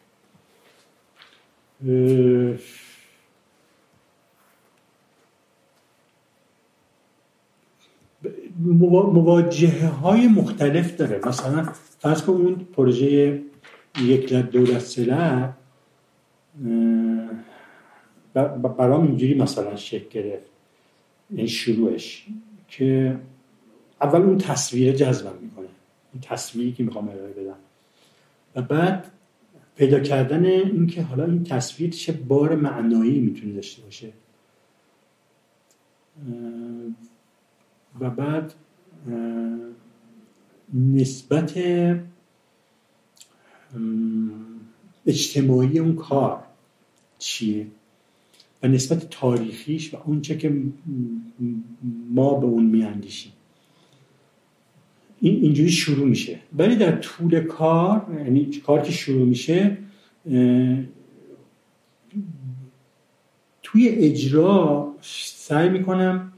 مواجهه های مختلف داره. مثلا فرض کن اون پروژه یک لد دولت سلح برام اینجوری مثلا شکل گرفت، این شروعش که اول اون تصویر جذبم میکنه، این تصویری که میخوام ارائه بدم، و بعد پیدا کردن این که حالا این تصویر چه بار معنایی میتونه داشته باشه، و بعد نسبت اجتماعی اون کار چیه و نسبت تاریخیش و اون چه که ما به اون میاندیشیم. این اینجوری شروع میشه. ولی در طول کار، یعنی کار که شروع میشه توی اجرا سعی میکنم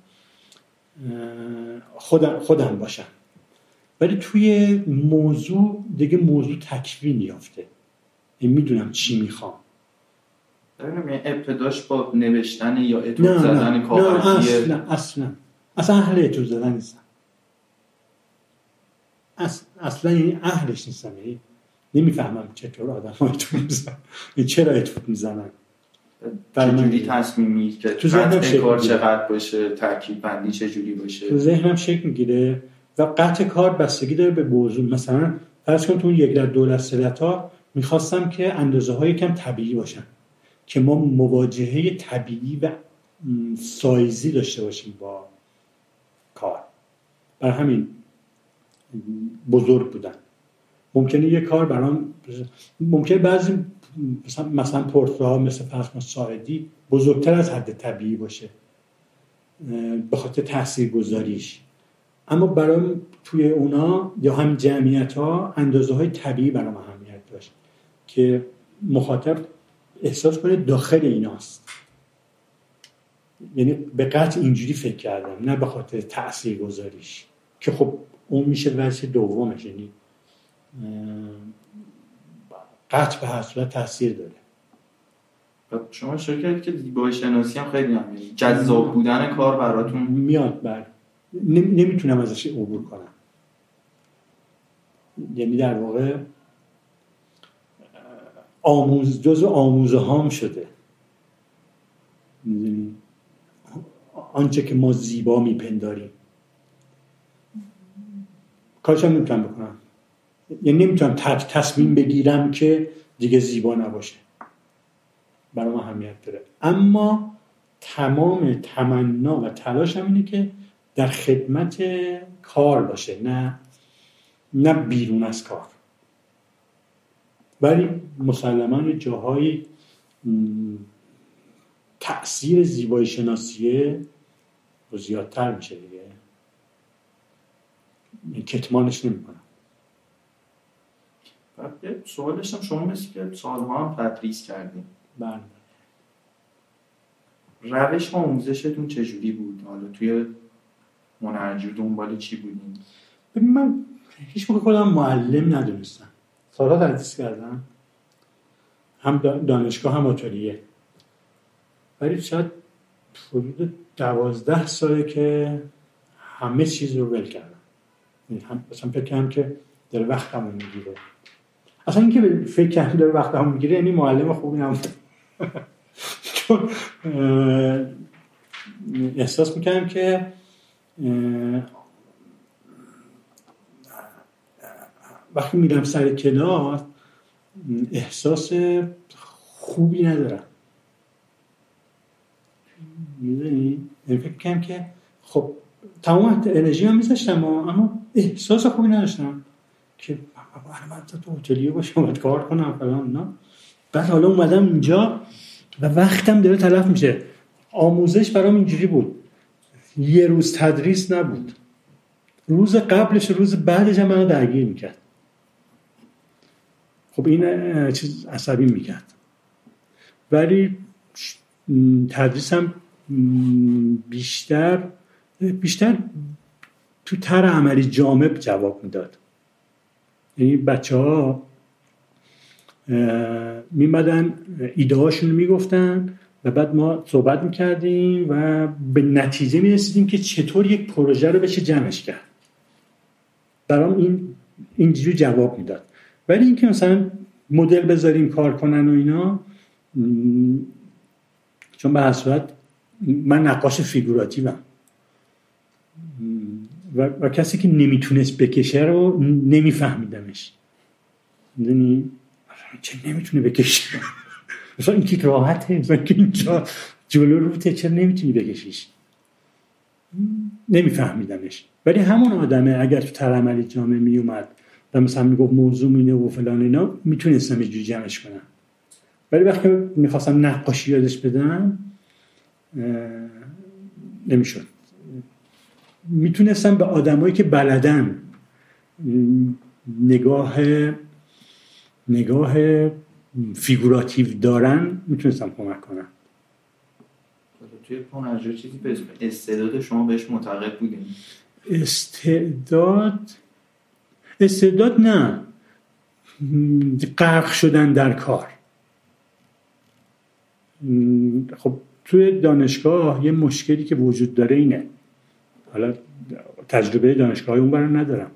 خودم خودم باشم، ولی توی موضوع دیگه موضوع تکوین یافته، یعنی میدونم چی میخوام. یعنی ابتداش با نوشتن یا اتود زدن کاغذیه؟ نه اصلا اصلا اصلا اهل اتود زدن نیستم. اصلا اصلا یعنی اهلش نیستم، یعنی نمیفهمم چطور آدم ها اتود میزنن، چرا اتود میزنن، چجوری تصمیم میگیری که قطع کار چقدر باشه، ترکیب بندی چجوری باشه. تو ذهنم شکل میگیره و قطع کار بستگی داره به موضوع. مثلا فرض کن تو اون یک در دولت سلطا میخواستم که اندازه های کم طبیعی باشن که ما مواجهه طبیعی و سایزی داشته باشیم با کار. برای همین بزرگ بودن. ممکنه یه کار برام ممکنه بعضی مثلا مثلا پورترها مثل فرض ساعدی بزرگتر از حد طبیعی باشه به خاطر تاثیرگذاریش، اما برام توی اونا یا هم جمعیت ها اندازه های طبیعی برام اهمیت داشت که مخاطب احساس کنه داخل ایناست. یعنی به قطع اینجوری فکر کردم، نه به خاطر تاثیرگذاریش که خب اون میشه وجه دومش، یعنی قطع به هر صورت تاثیر داره. شما شرکتی که زیبایی شناسی هم خیلی هم جذاب بودن کار براتون میاد بر نمیتونم ازش عبور کنم. یعنی در واقع آموز جزو آموزه هام شده. میدونی آنچه که ما زیبا میپنداریم کارش هم نمیتونم بکنم. یعنی نمیتونم تک تصمیم بگیرم که دیگه زیبا نباشه، برام اهمیت داره، اما تمام تمنا و تلاشم اینه که در خدمت کار باشه، نه نه بیرون از کار. ولی مسلماً جاهای تأثیر زیبایی شناسیه زیادتر میشه دیگه، کتمانش نمیکنم. بعد سوال داشتم، شما مثل که سالها هم تدریس کردیم، بله، روش آموزشتون چجوری بود؟ حالا توی منهجو دنبال چی بودین؟ ببین من هیچ موقع خودم معلم ندونستم، سالها تدریس کردم، هم دانشگاه هم آتلیه، ولی شاید حدود دوازده ساله که همه چیز رو ول کردم. هم مثلا فکر کردم که داره وقتمو میگیره. اصلا این که فکر کردم داره وقتمو میگیره یعنی معلم خوبی نبود. چون احساس میکنم که وقتی میرم سر کلاس احساس خوبی ندارم. میدونی؟ فکر کنم که خب تمام انرژی هم میذاشتم اما احساس خوبی نداشتم که من تو هتلیه باشم باید کار کنم فلان نه. بعد حالا اومدم اینجا و وقتم داره تلف میشه. آموزش برام اینجوری بود، یه روز تدریس نبود، روز قبلش روز بعدش هم منو درگیر میکرد. خب این چیز عصبی میکرد. ولی تدریسم بیشتر بیشتر تو طرح عملی جامع جواب میداد. یعنی بچه ها میمدن ایده هاشون میگفتن و بعد ما صحبت میکردیم و به نتیجه میرسیدیم که چطور یک پروژه رو بشه جمعش کرد. برام این اینجوری جواب میداد. ولی اینکه مثلا مدل بذاریم کار کنن و اینا، چون به هر صورت من نقاش فیگوراتیوم و, و کسی که نمیتونست بکشه رو نمیفهمیدمش. میدونی چه نمیتونه بکشه؟ مثلا این که راحته، مثلا که اینجا جلو روته چرا نمیتونی بکشیش؟ نمیفهمیدمش. ولی همون آدمه اگر تو طرح عملی جامع میومد و مثلا میگفت موضوع اینه و فلان اینا، میتونستم اینجوری جمعش کنم. ولی وقتی میخواستم نقاشی یادش بدم نمیشد. میتونستم به آدمایی که بلدن نگاه نگاه فیگوراتیو دارن میتونستم کمک کنم. توی هنرجو چیزی به اسم استعداد شما بهش معتقد بودین؟ استعداد استعداد نه، غرق شدن در کار. خب توی دانشگاه یه مشکلی که وجود داره اینه، حالا تجربه دانشگاه اون برای ندارم،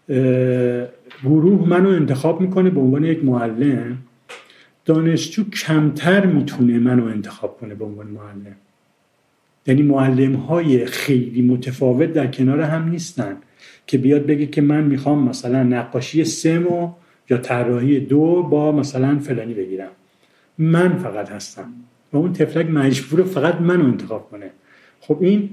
گروه منو انتخاب میکنه به عنوان یک معلم، دانشجو کمتر میتونه منو انتخاب کنه به عنوان معلم. یعنی معلم های خیلی متفاوت در کنار هم نیستن که بیاد بگه که من میخوام مثلا نقاشی سمو یا طراحی دو با مثلا فلانی بگیرم، من فقط هستم و اون تفلک مجبور فقط منو انتخاب کنه. خب این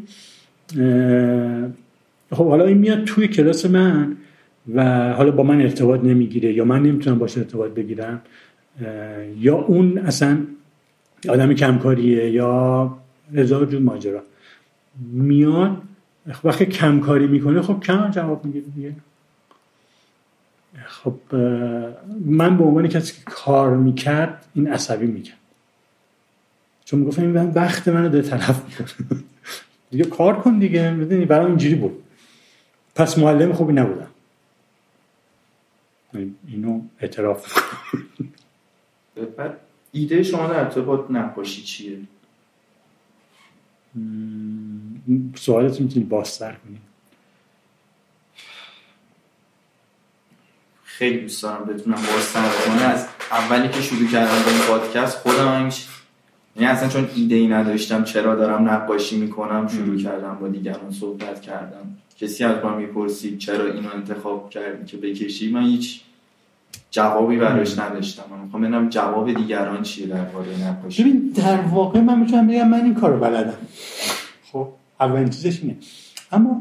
خب حالا این میاد توی کلاس من و حالا با من ارتباط نمیگیره یا من نمیتونم باشه ارتباط بگیرم، یا اون اصلا آدم کمکاریه یا هزار جور ماجرا، میاد وقتی کمکاری میکنه خب کم جواب میگیره دیگه. خب من به عنوان کسی که کار میکرد این عصبی میکرد، چون میگفت این وقت منو داره تلف میکنه دیگه کار کن دیگه. میدونی برام اینجوری بود، پس معلم خوبی نبودم، اینو اعتراف میکنم. بعد ایده شما در ارتباط نقاشی چیه؟ سوالتون میتونید بازتر کنید. خیلی دوست دارم بتونم بازتر کنم. از اولی که شروع کردم با این پادکست خودم همیشه، یعنی اصلا چون ایده ای نداشتم چرا دارم نقاشی میکنم شروع کردم با دیگران صحبت کردم. کسی از من میپرسید چرا اینو انتخاب کردی که بکشی، من هیچ جوابی براش نداشتم. من میخوام ببینم جواب دیگران چیه درباره نقاشی. ببین در واقع من میتونم بگم من این کارو بلدم. خب اولین چیزش اینه، اما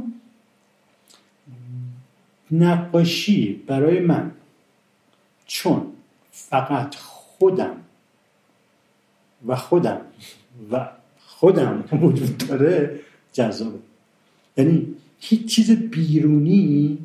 نقاشی برای من چون فقط خودم و خودم و خودم وجود داره جذابه. یعنی هیچ چیز بیرونی،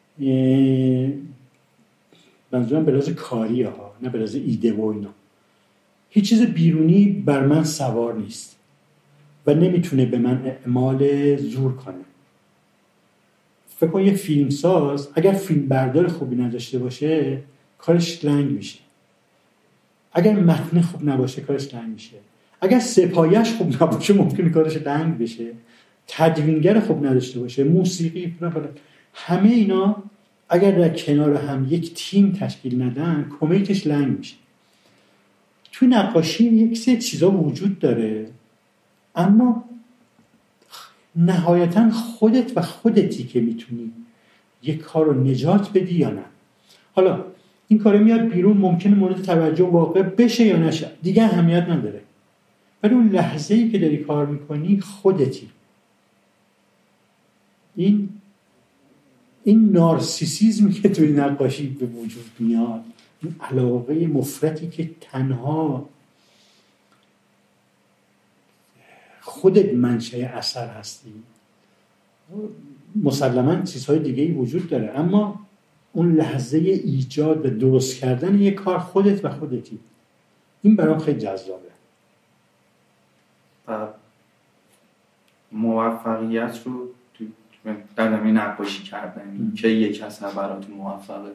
منظورم به لحاظ کاریه ها، نه به لحاظ ایده و اینا، هیچ چیز بیرونی بر من سوار نیست و نمیتونه به من اعمال زور کنه. فکر کن یه فیلمساز اگر فیلم بردار خوبی نداشته باشه کارش لنگ میشه، اگر متن خوب نباشه کارش لنگ میشه، اگر سپایش خوب نباشه ممکنه کارش لنگ بشه، تدوینگر خوب نداشته باشه، موسیقی، همه اینا اگر در کنار هم یک تیم تشکیل ندن کمیتش لنگ میشه. توی نقاشی یک سری چیزا وجود داره، اما نهایتا خودت و خودتی که میتونی یک کار رو نجات بدی یا نه. حالا این کار میاد بیرون، ممکنه مورد توجه واقع بشه یا نشه، دیگه اهمیت نداره، ولی اون لحظه‌ای که داری کار میکنی خودتی. این این نارسیسیزمی که توی نقاشی به وجود میاد، این علاقه مفرطی که تنها خودت منشأ اثر هستی، مسلماً چیزهای دیگه‌ای وجود داره، اما اون لحظه ایجاد و درست کردن یک کار خودت و خودتی، این برام خیلی جذابه. موفقیت رو در زمینه نقاشی کردن که یک اثر براتون موفقه؟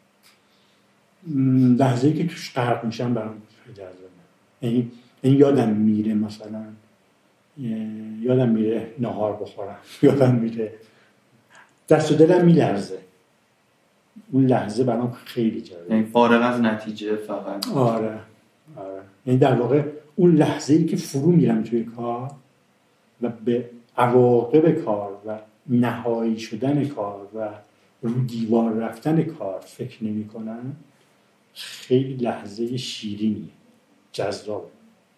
لحظه‌ای که توش غرق میشم برام خیلی جذابه. یعنی این یادم میره، مثلا یادم میره نهار بخورم، یادم میره دست و دلم میلرزه، اون لحظه برام خیلی جالبه. یعنی فارغ از نتیجه فقط. آره آره، یعنی در واقع اون لحظه‌ای که فرو میرم توی کار و به عواقب کار و نهایی شدن کار و رو دیوار رفتن کار فکر نمی کنم، خیلی لحظه شیرینیه، جذابه.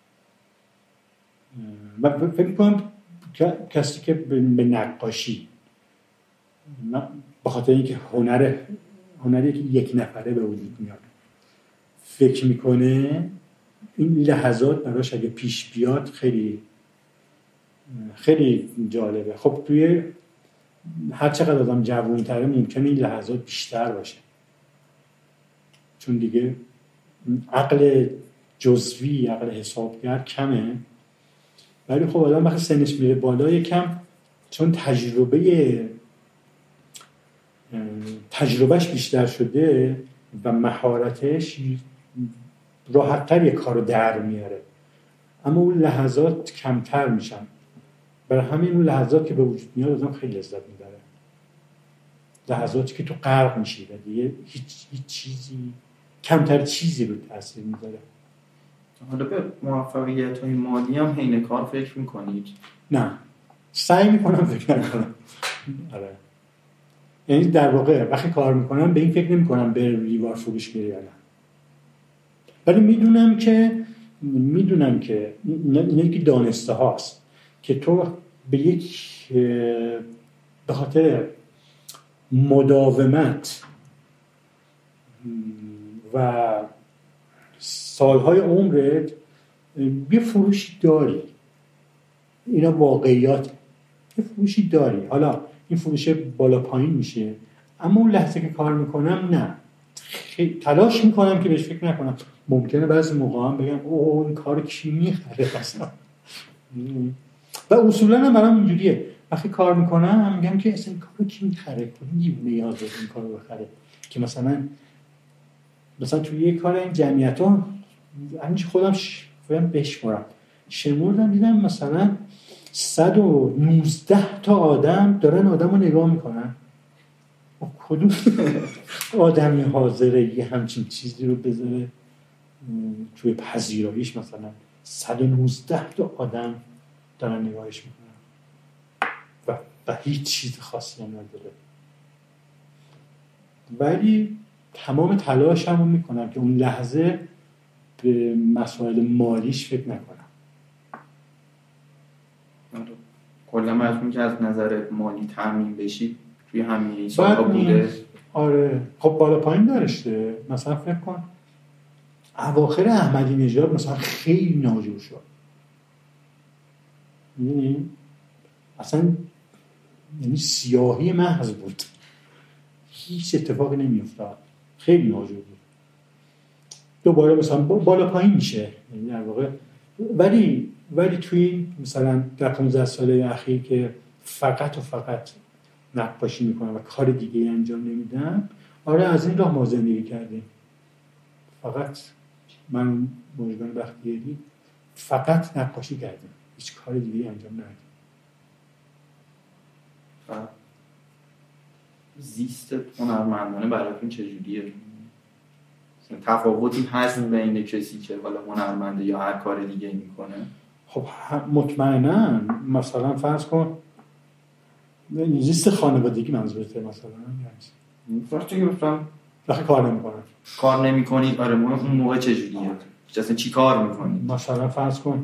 و فکر میکنم کسی که به نقاشی به خاطر اینکه هنر هنری که یک نفره به وجود میاد فکر میکنه، این لحظات براش اگه پیش بیاد خیلی خیلی جالبه. خب توی هر چقدر آدم جوان‌تره ممکنه این لحظات بیشتر باشه، چون دیگه عقل جزوی، عقل حسابگر کمه. ولی خب آدم وقتی سنش میره بالا یکم، چون تجربه تجربهش بیشتر شده و مهارتش راحت‌تر یک کارو در میاره، اما اون لحظات کمتر میشن. برای همین اون لحظات که به وجود میاد آدم خیلی لذت میبره، لحظاتی که تو غرق میشی و دیگه هیچ هیچ چیزی، کمتر چیزی رو تاثیر میذاره. حالا به موفقیت‌های مالی هم حین کار فکر میکنید؟ نه، سعی میکنم فکر نکنم. آره، یعنی در واقع وقتی کار میکنم به این فکر نمیکنم به ریوار فروش میره یا نه، ولی میدونم که میدونم که اینه که دانسته هاست که تو به یک به خاطر مداومت و سالهای عمرت یه فروشی داری، اینا واقعیات، یه فروشی داری. حالا این فروش بالا پایین میشه، اما اون لحظه که کار میکنم نه، تلاش میکنم که بهش فکر نکنم. ممکنه بعضی موقع هم بگم اوه این کار کی میخره اصلا، و اصولا هم برام اینجوریه وقتی کار میکنم میگم که اصلا این کارو کی میخره، کدوم دیوونه یاد این کارو بخره که مثلا مثلا توی یه کار این جمعیت‌ها همینش خودم خودم بشمرم شمردم دیدم مثلا صد و نوزده تا آدم دارن آدمو نگاه میکنن. کدوم آدمی حاضره یه همچین چیزی رو بذاره توی پذیراییش؟ مثلا صد و نوزده تا آدم دارن نگاهش میکنن و, و هیچ چیز خاصی هم نداره، ولی تمام تلاشمو میکنم که اون لحظه به مسائل مالیش فکر نکنم. کلا مجموعی که از نظر مالی تامین بشید توی همین این سالها بوده. آره خب بالا پایین داشته. مثلا فکر کن اواخر احمدی نژاد مثلا خیلی ناجور شد، یعنی اصلا یعنی سیاهی محض بود، هیچ اتفاقی نمیافتاد، خیلی ناجور بود. دوباره مثلا بالا پایین میشه، یعنی در واقع ولی ولی توی مثلا در پانزده ساله اخیر که فقط و فقط نقاشی میکنم و کار دیگه انجام نمیدم، آره از این راه ما زندگی کردیم. فقط من مژگان بختیاری فقط نقاشی کردیم، هیچ کار دیگه انجام ندادیم. زیست هنرمندانه براتون چجوریه؟ تفاوتی هست بین کسی که حالا هنرمنده یا هر کار دیگه میکنه؟ خب مطمئنا مثلا فرض کن زیست خانوادگی منظورته، مثلا یعنی وقتی که گفتم وقتی کار نمیکنن کار نمیکنید، آره اون موقع چجوریه؟ اصلا چی کار میکنید؟ مثلا فرض کن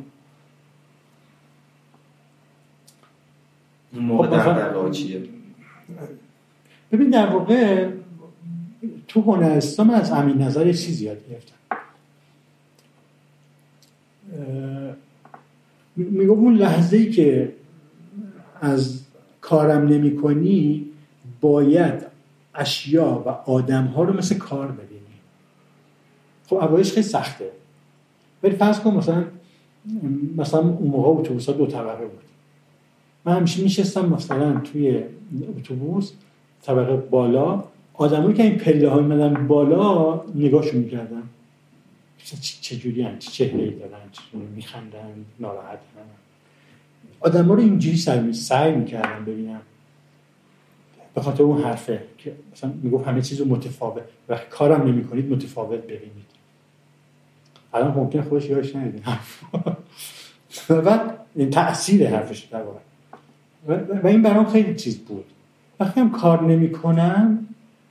اون موقع در واقع چیه؟ ببین در واقع تو هنرستان من از امین نظر یه چیزی یاد گرفتم. میگم اون لحظه‌ای که از کارم نمی کنی باید اشیا و آدم‌ها رو مثل کار ببینی. خب اوایش خیلی سخته، ولی فرض کن مثلا مثلا اون موقع اتوبوس‌ها دو طبقه بود، من همیشه میشستم مثلا توی اتوبوس طبقه بالا، آدمایی که این پله‌ها میمدن بالا نگاهشون میکردم چجوری هن، چه چهره‌ای دارن، چجوری میخندن، ناراحتن. آدم‌ها رو اینجوری سعی سعی میکردم ببینم، به خاطر اون حرفه که مثلا میگفت همه چیز رو متفاوت، وقتی کارم نمی‌کنید متفاوت ببینید. الان ممکنه خودش یادش ندید و این تأثیر حرفش در واقع و این برام خیلی چیز بود. وقتی هم کار نمی‌کنم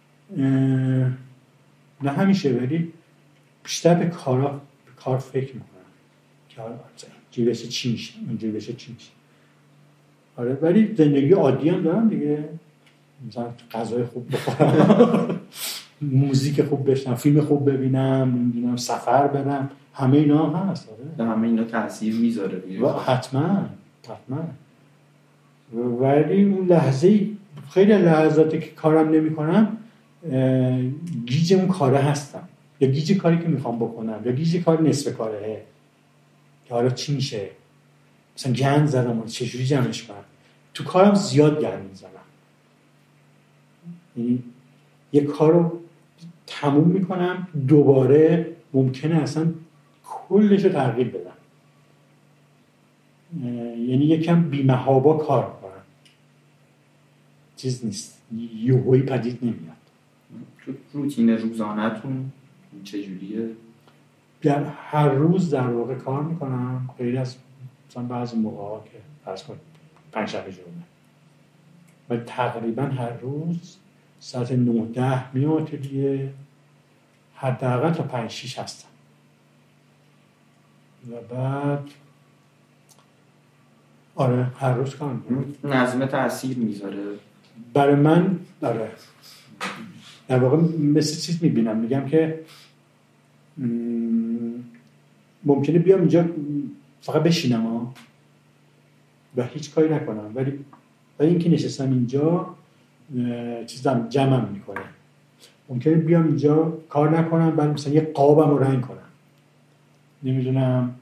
نه همیشه، ولی بیشتر به کارا به کار فکر میکنم که اینجوری بشه چی میشه، اینجوری بشه چی میشه. آره ولی زندگی عادی هم دارم دیگه، مثلا غذای خوب بخورم موزیک خوب بشنوم، فیلم خوب ببینم، نمیدونم سفر برم، همه اینا هست. آره همه اینا تاثیر میذاره دیگه حتما حتما. ولی اون لحظه‌ای خیلی لحظاتی که کارم نمی کنم گیج اون کاره هستم، یا گیج کاری که میخوام بکنم، یا گیج کار نصف کاره که حالا چی میشه، مثلا گند زدم چجوری جمعش کنم. تو کارم زیاد گند میزنم، یعنی یه کار رو تموم میکنم دوباره ممکنه اصلا کلش رو تغییر بدم، یعنی یکم بی‌محابا کار میکنم، چیز نیست یهویی پدید نمیاد. روتین روزانه‌تون چجوریه؟ در هر روز در واقع کار میکنم، غیر از مثلا بعضی موقعا که فرض کن پنج شنبه جمعه، و تقریبا هر روز ساعت نه ده میام آتلیه، حداقل تا پنج شیش هستم و بعد آره هر روز کار میکنم. نظم تاثیر میذاره برای من. آره در واقع مثل چیز میبینم، میگم که ممکنه بیام اینجا فقط بشینم ها و هیچ کاری نکنم، ولی ولی اینکه نشستم اینجا چیزام جمعم میکنه. ممکنه بیام اینجا کار نکنم، ولی مثلا یه قابم رو رنگ کنم، نمیدونم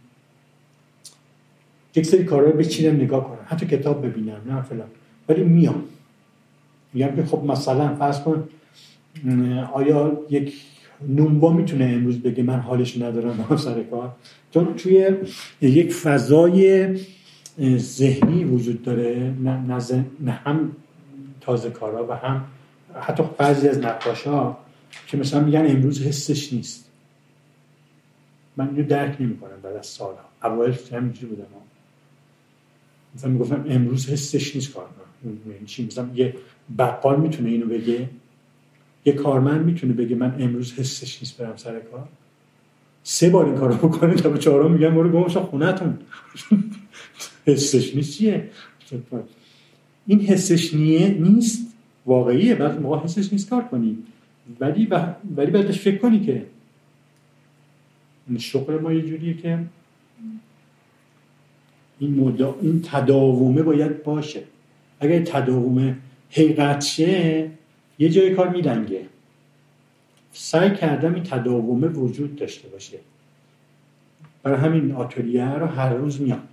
یک سری کارا رو بچینم نگاه کنم، حتی کتاب ببینم نه فلان، ولی میام میگم که خب مثلا فرض کن آیا یک نونوا میتونه امروز بگه من حالش ندارم برم سر کار؟ چون توی یک فضای ذهنی وجود داره، نه, نه, نه هم تازه کارا و هم حتی بعضی از نقاشا که مثلا میگن امروز حسش نیست. من اینو درک نمی کنم بعد از سالها. اول همینجوری بودم، مثلا میگفتم امروز حسش نیست کار کنم. چی مثلا یه بقال میتونه اینو بگه؟ یه کارمند میتونه بگه من امروز حسش نیست برم سر کار؟ سه بار این کارو بکنه تا به چهارم میگن برو گم شو خونه‌تون. حسش نیست چیه؟ این حسش نیست واقعیه، بعضی موقع حسش نیست کار کنی، ولی ب... ولی بعدش فکر کنی که شغل ما یه جوریه که این مدا... این تداومه باید باشه. اگر تداومه حقیقت شه یه جای کار میلنگه. سعی کردم این تداومه وجود داشته باشه، برای همین آتلیه رو هر روز میام.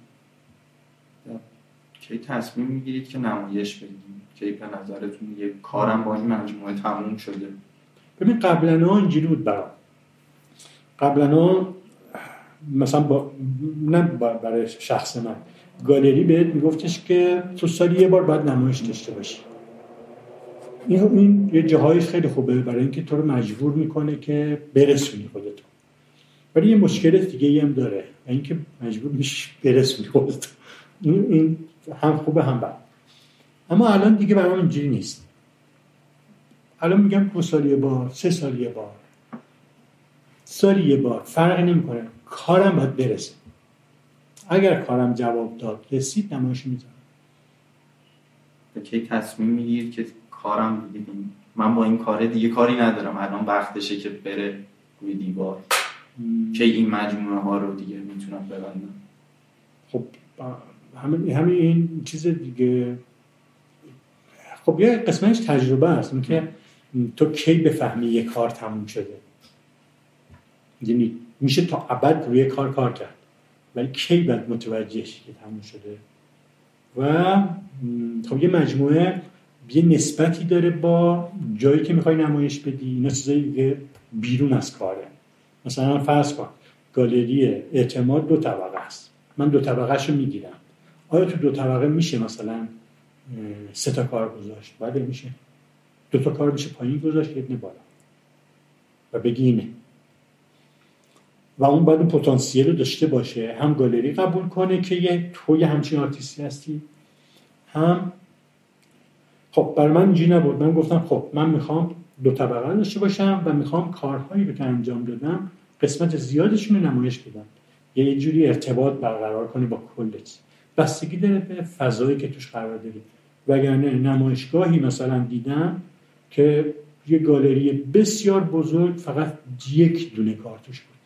کی تصمیم میگیرید که نمایش بدید؟ کی به نظرتون یه کارم با این مجموعه تموم شده؟ ببین قبلا اینجوری بود برام. قبلا مثلا با نه برای شخص من، گالری بهت میگفتش که تو سالی یه بار باید نمایش داشته باشی. این این یه جاهایش خیلی خوبه برای اینکه تو رو مجبور میکنه که برسونی خودت. ولی یه مشکل دیگه ای هم داره، اینکه مجبور میشی برسونی خودت. این این هم خوبه هم بد. اما الان دیگه برام اینجوری نیست. الان میگم دو سال یه بار، سه سال یه بار، سال یه بار فرقی نمیکنه، کارم باید برسه. اگر کارم جواب داد رسید نمایش میذارم. به کی تصمیم میگیر که کارم دیگه دیم. من با این کار دیگه کاری ندارم، الان وقتشه که بره روی دیوار که این مجموعه ها رو دیگه میتونم ببندم؟ خب همین همین این چیز دیگه. خب یه قسمتش تجربه است، این که تو کی بفهمی یه کار تموم شده. یعنی میشه تا ابد روی کار کار کرد، ولی کی باید متوجه شی که تموم شده. و خب یه مجموعه یه نسبتی داره با جایی که میخوای نمایش بدی. اینا چیزایی دیگه بیرون از کاره. مثلا فرض کن گالری اعتماد دو طبقه است، من دو طبقهشو میگیرم. آیا تو دو طبقه میشه مثلا سه تا کار گذاشت؟ بله میشه. دو تا کار میشه پایین گذاشت، یه بالا و بگی اینه. و اون باید اون پتانسیل رو داشته باشه، هم گالری قبول کنه که یه توی همچین آرتیستی هستی، هم خب برای من اینجوری نبود. من گفتم خب من میخوام دو طبقه داشته باشم و میخوام کارهایی رو که انجام دادم قسمت زیادشون رو نمایش بدم، یه جوری ارتباط برقرار کنی با کلش. بستگی داره به فضایی که توش قرار داری. وگرنه نمایشگاهی مثلا دیدم که یه گالری بسیار بزرگ فقط یک دونه کار توش بود،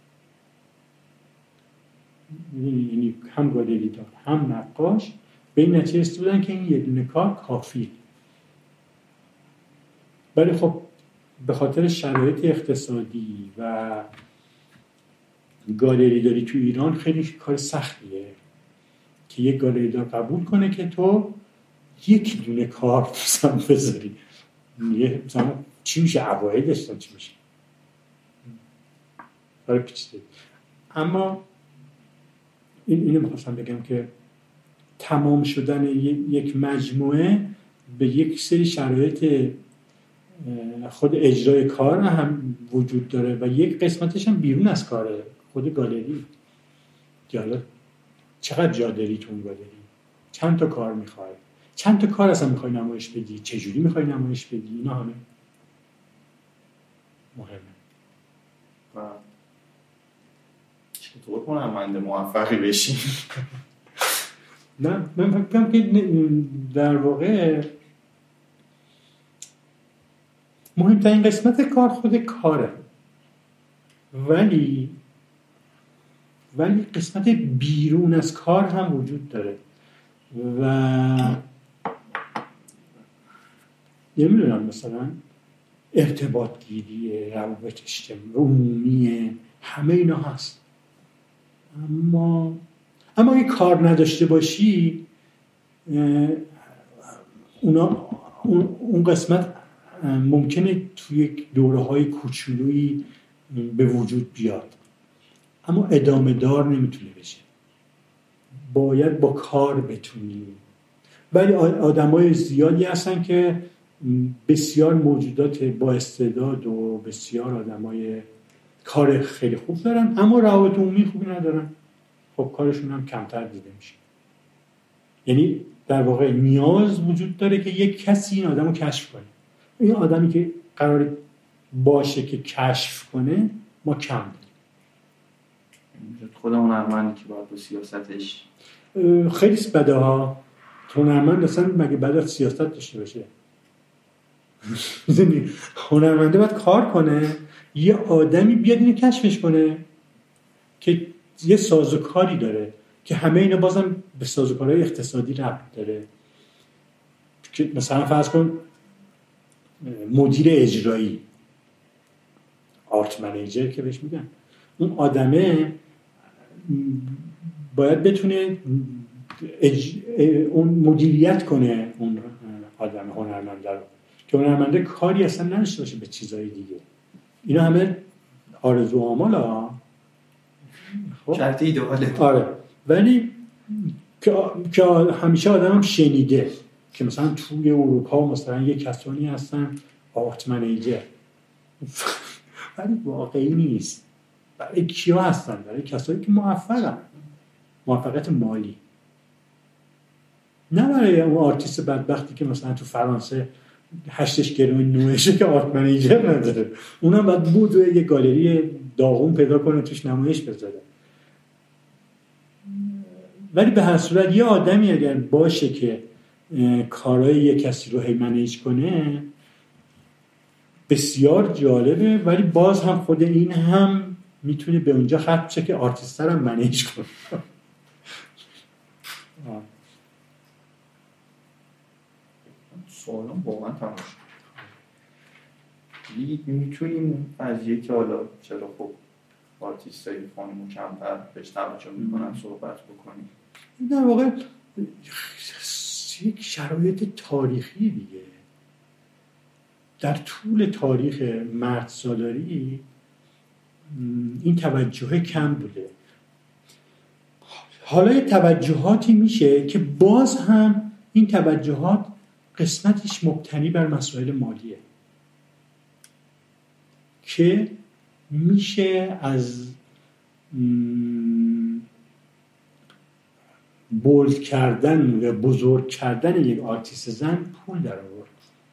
یعنی هم گالری دار هم نقاش به این نتیجه رسیدن که این یه دونه کار کافیه. ولی خب به خاطر شرایط اقتصادی و گالری داری تو ایران خیلی کار سختیه که یک گالری دار قبول کنه که تو یک دونه کار مثلا بذاری. یه مثلا چی میشه اوایل داشتن چی میشه کار پیچیده. اما این اینو میخواستم بگم که تمام شدن یک مجموعه به یک سری شرایط خود اجرای کار هم وجود داره و یک قسمتش هم بیرون از کاره، خود گالری. حالا چقدر جا داری تو اون گالری، چند تا کار میخوای، چند تا کار اصلا میخوای نمایش بدی، چجوری میخوای نمایش بدی، اینا همه مهمه. و چطور هنرمند موفقی بشی؟ نه من فکر کنم که در واقع مهمترین قسمت کار خود کاره، ولی ولی قسمت بیرون از کار هم وجود داره و نمیدونم مثلا ارتباط گیری، روابط عمومی، همه اینا هست. اما اما اگه کار نداشته باشی اونا اون قسمت ممکنه توی یک دوره‌های کوچولویی به وجود بیاد اما ادامه دار نمیتونه بشه. باید با کار بتونی. ولی آدمای زیادی هستن که بسیار موجودات با استعداد و بسیار آدمای کار خیلی خوب دارن اما روابط عمومی خوبی ندارن. خب کارشون هم کمتر دیده میشه. یعنی در واقع نیاز وجود داره که یک کسی این آدمو کشف کنه. این آدمی که قرار باشه که کشف کنه ما کم داریم. خود هنرمندی که باید با سیاستش خیلی بده ها. هنرمند اصلا مگه باید سیاست داشته باشه؟ هنرمنده باید کار کنه، یه آدمی بیاد اینو کشفش کنه که یه سازوکاری داره که همه اینا بازم به سازوکارهای اقتصادی ربط داره. که مثلا فرض کن مدیر اجرایی، آرت منیجر که بهش میگن، اون آدمه باید بتونه اج... اون مدیریت کنه اون آدم هنرمنده رو که هنرمنده کاری اصلا نداشته باشه به چیزهای دیگه. اینا همه آرزو و آمال ها. شرط ایدئاله. آره ولی که همیشه آدم هم شنیده که مثلا توی اروپا مثلا یه کسانی هستن آرت منیجر ولی واقعی نیست. برای کیا هستن؟ برای کسایی که موفقن، موفقیت مالی، نه برای اون آرتیست بدبختی که مثلا تو فرانسه هشتش گرون نوشه که آرت منیجر نداره. اونم باید بود یه گالری داغون پیدا کنه توش نمایش بذاره. ولی به هر صورت یه آدمی اگر باشه که کارهای یه کسی رو هی منیج کنه بسیار جالبه، ولی باز هم خود این هم میتونه به اونجا ختم بشه که آرتیستر هم منیج کنه. سوالم واقعا تمام شد. میتونیم از یکی حالا چرا خب آرتیستای خانمو کمتر بهش توجه میکنن صحبت بکنیم؟ در واقع یک شرایط تاریخی دیگه. در طول تاریخ مرد سالاری این توجه کم بوده. حالا یه توجهاتی میشه که باز هم این توجهات قسمتش مبتنی بر مسائل مالیه که میشه از بولد کردن و بزرگ کردن یک آرتیست زن پول در آورد.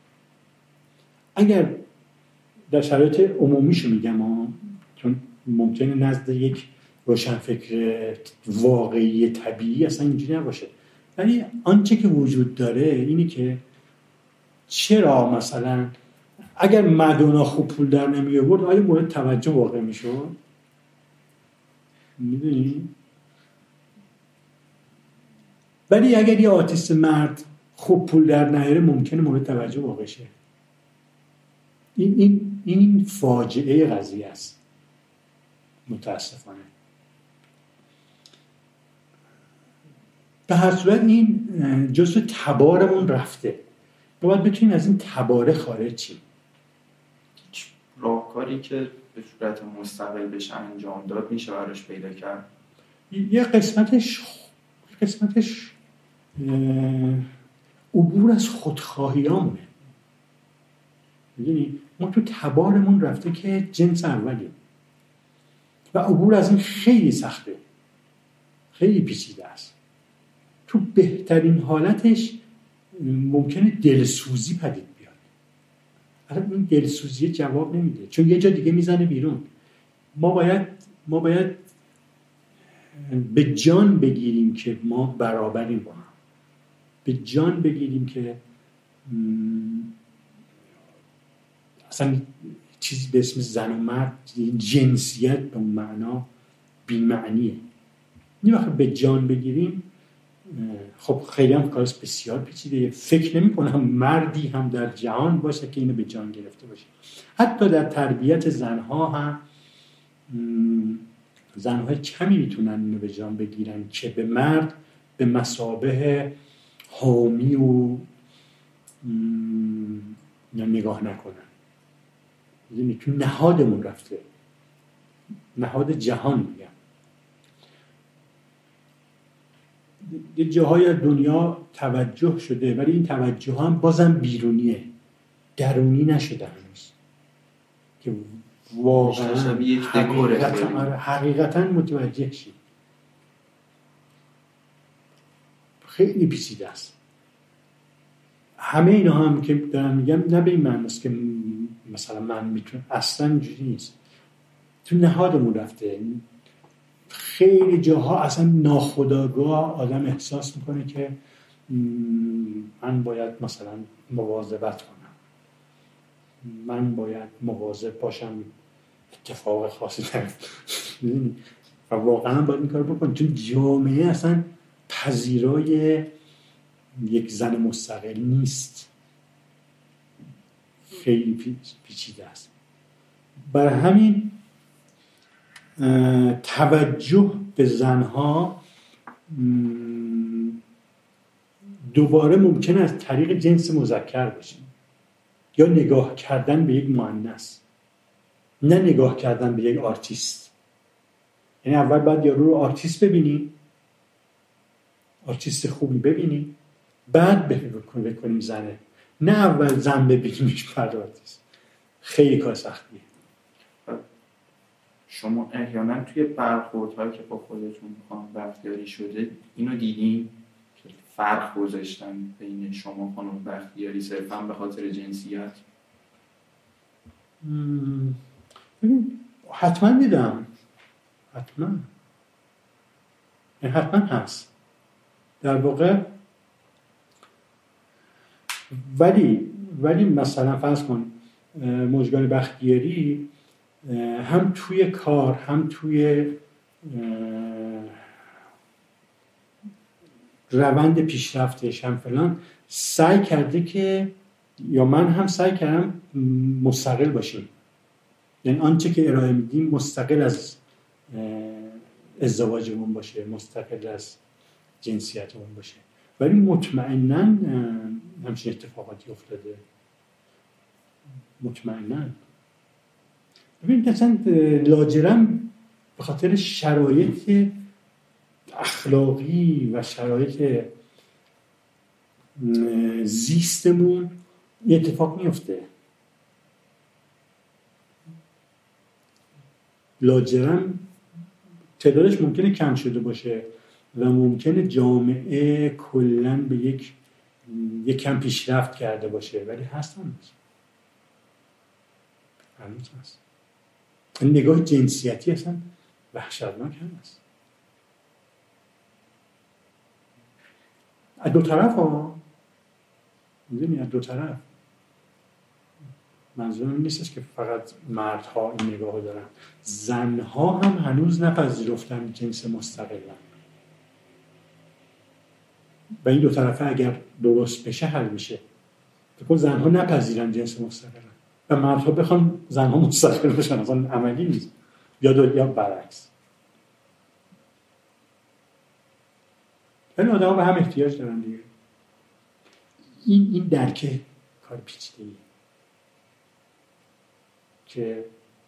اگر در شرایط عمومیشو میگم ها، چون ممکنه نزد یک روشنفکر واقعی طبیعی اصلا اینجوری نباشه، ولی آنچه که وجود داره اینی که چرا مثلا اگر مدونا خوب پول در نمی آورد آیا مورد توجه واقع میشد؟ میدونی؟ ولی اگر یه آرتیست مرد خوب پول در نیاره ممکنه مورد توجه واقع شه. این این این فاجعه قضیه است متاسفانه. به هر صورت این جزء تبارمون رفته. باید بتونیم از این تباره خارج شیم. راهکاری که به صورت مستقل بشه انجام داد میشه براش پیدا کرد. یه قسمتش قسمتش عبور از خودخواهیامه. میدونی ما تو تبارمون رفته که جنس اولیم و عبور از این خیلی سخته، خیلی پیچیده است. تو بهترین حالتش ممکنه دلسوزی پدید بیاد. اصلا این دلسوزی جواب نمیده، چون یه جا دیگه میزنه بیرون. ما باید ما باید به جان بگیریم که ما برابریم با هم. به جان بگیریم که اصلا چیزی به اسم زن و مرد، جنسیت به اون معنا بی‌معنیه. این وقت به جان بگیریم، خب خیلی هم کارش بسیار پیچیده. فکر نمی کنم مردی هم در جهان باشه که اینو به جان گرفته باشه. حتی در تربیت زنها هم زنهای کمی میتونن اینو به جان بگیرن که به مرد به مثابه حامی و نگاه نکنن. یعنی تو نهادمون رفته، نهاد جهان میگم. یه جاهای دنیا توجه شده ولی این توجه هم بازم بیرونیه، درونی نشده هنوز که واقعا حقیقتا, حقیقتا متوجه شید. خیلی پیچیده است. همه اینا هم که دارم میگم نه به این معنی است که مثلا من میتونم، اصلا اینجوری نیست. تو نهادمون رفته. خیلی جاها اصلا ناخودآگاه آدم احساس میکنه که من باید مثلا مواظبت کنم، من باید مواظب باشم اتفاق خاصی نیفته و واقعا باید این کار بکنم، چون جامعه اصلا پذیرای یک زن مستقل نیست. خیلی پیچیده است. برای همین توجه به زنها دوباره ممکنه از طریق جنس مذکر باشه یا نگاه کردن به یک مؤنث، نه نگاه کردن به یک آرتیست. یعنی اول باید یارو رو آرتیست ببینی، آرتیست خوبی ببینی، بعد بکنیم زنه، نه اول زن ببینیش بعد آرتیست. خیلی کار سختیه. شما احیانا توی برخوردهایی که با خودتون خانم بختیاری شده اینو دیدین که فرق گذاشتن بین شما خانم بختیاری صرفا به خاطر جنسیت؟ حتما دیدم، حتما حتما هست در واقع. ولی ولی مثلا فرض کن مژگان بختیاری هم توی کار هم توی روند پیشرفتش هم فلان سعی کرده که، یا من هم سعی کردم مستقل باشیم، یعنی آنچه که ارائه میدیم مستقل از ازدواجمون باشه، مستقل از جنسیتمون باشه. ولی مطمئناً همچین اتفاقاتی افتاده، مطمئناً. ببینید اصلا لاجرم به خاطر شرایط اخلاقی و شرایط زیستمون یه اتفاق میفته. لاجرم تعدادش ممکنه کم شده باشه و ممکنه جامعه کلاً به یک یک کم پیشرفت کرده باشه، ولی هست هم هست. هنوز هست. این نگاه جنسیتی اصلا وحشتناک هم هست. از دو طرف ها، میدونی، از دو طرف. منظورم نیستش که فقط مردها این نگاه دارن، زنها هم هنوز نپذیرفتن جنس مستقلن و این دو طرفه اگر درست بشه حل میشه. بکن زنها نپذیرن جنس مستقلن، و مردها بخوان زنها مستقل بشن، اصلا عملی نیست. یا دو یا برعکس. ولی آدم‌ها به هم احتیاج دارن دیگه. این این درک کار پیچیده‌ایه که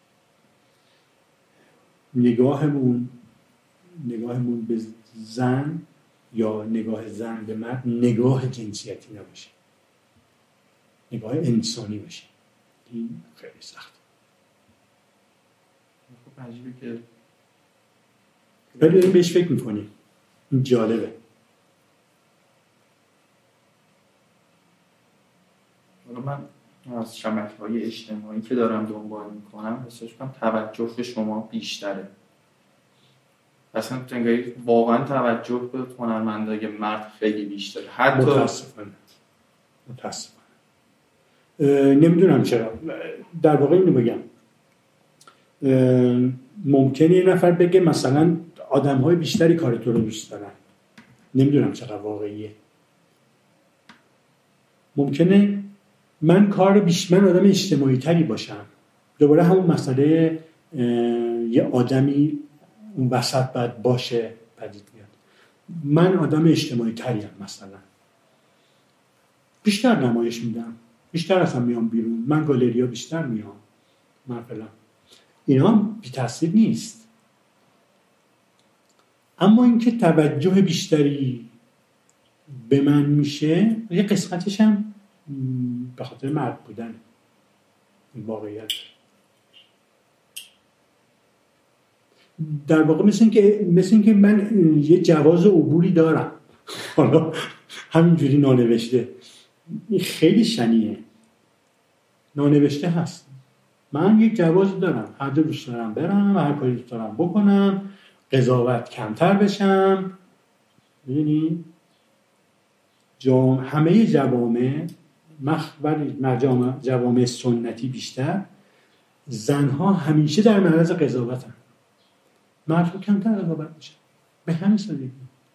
نگاهمون نگاهمون به زن یا نگاه زن به مرد نگاه جنسیتی نباشه، نگاه انسانی باشه. این خیلی سخته. خب عجیبه که ولی داریم بهش فکر میکنیم. این جالبه. من از شبکه‌های اجتماعی که دارم دنبال میکنم احساس میکنم توجه به شما بیشتره. اصلا انگاری واقعا توجه به هنرمندای مرد خیلی بیشتره. حتی متاسفانه متاسفانه نمیدونم چرا. در واقع اینو بگم، ممکنه یه نفر بگه مثلا آدم‌های بیشتری کار تو رو دوست دارن. نمیدونم چقدر واقعیه. ممکنه من کار بیش من آدم اجتماعی تری باشم. دوباره همون مسئله یه آدمی اون وسط باید باشه پدید میاد. من آدم اجتماعی تریم، مثلا بیشتر نمایش میدم، بیشتر اصلا میام بیرون، من گالریا بیشتر میام، من فلان. اینا بی تاثیر نیست. اما اینکه توجه بیشتری به من میشه، یه قسمتش هم به خاطر مرد بودن. این واقعیت در واقع مثل این که مثل این که من یه جواز عبوری دارم، حالا همینجوری نانوشته. این خیلی شنیه، نانوشته هست. من یک جواز دارم، هر جا دوست دارم برم، هر کاری دوست دارم بکنم، قضاوت کمتر بشم. ببینی جام همه جوامع مخبر جوامع جوامع سنتی بیشتر، زنها همیشه در معرض قضاوتن، مردها کمتر قضاوت میشن. به همین سادگی.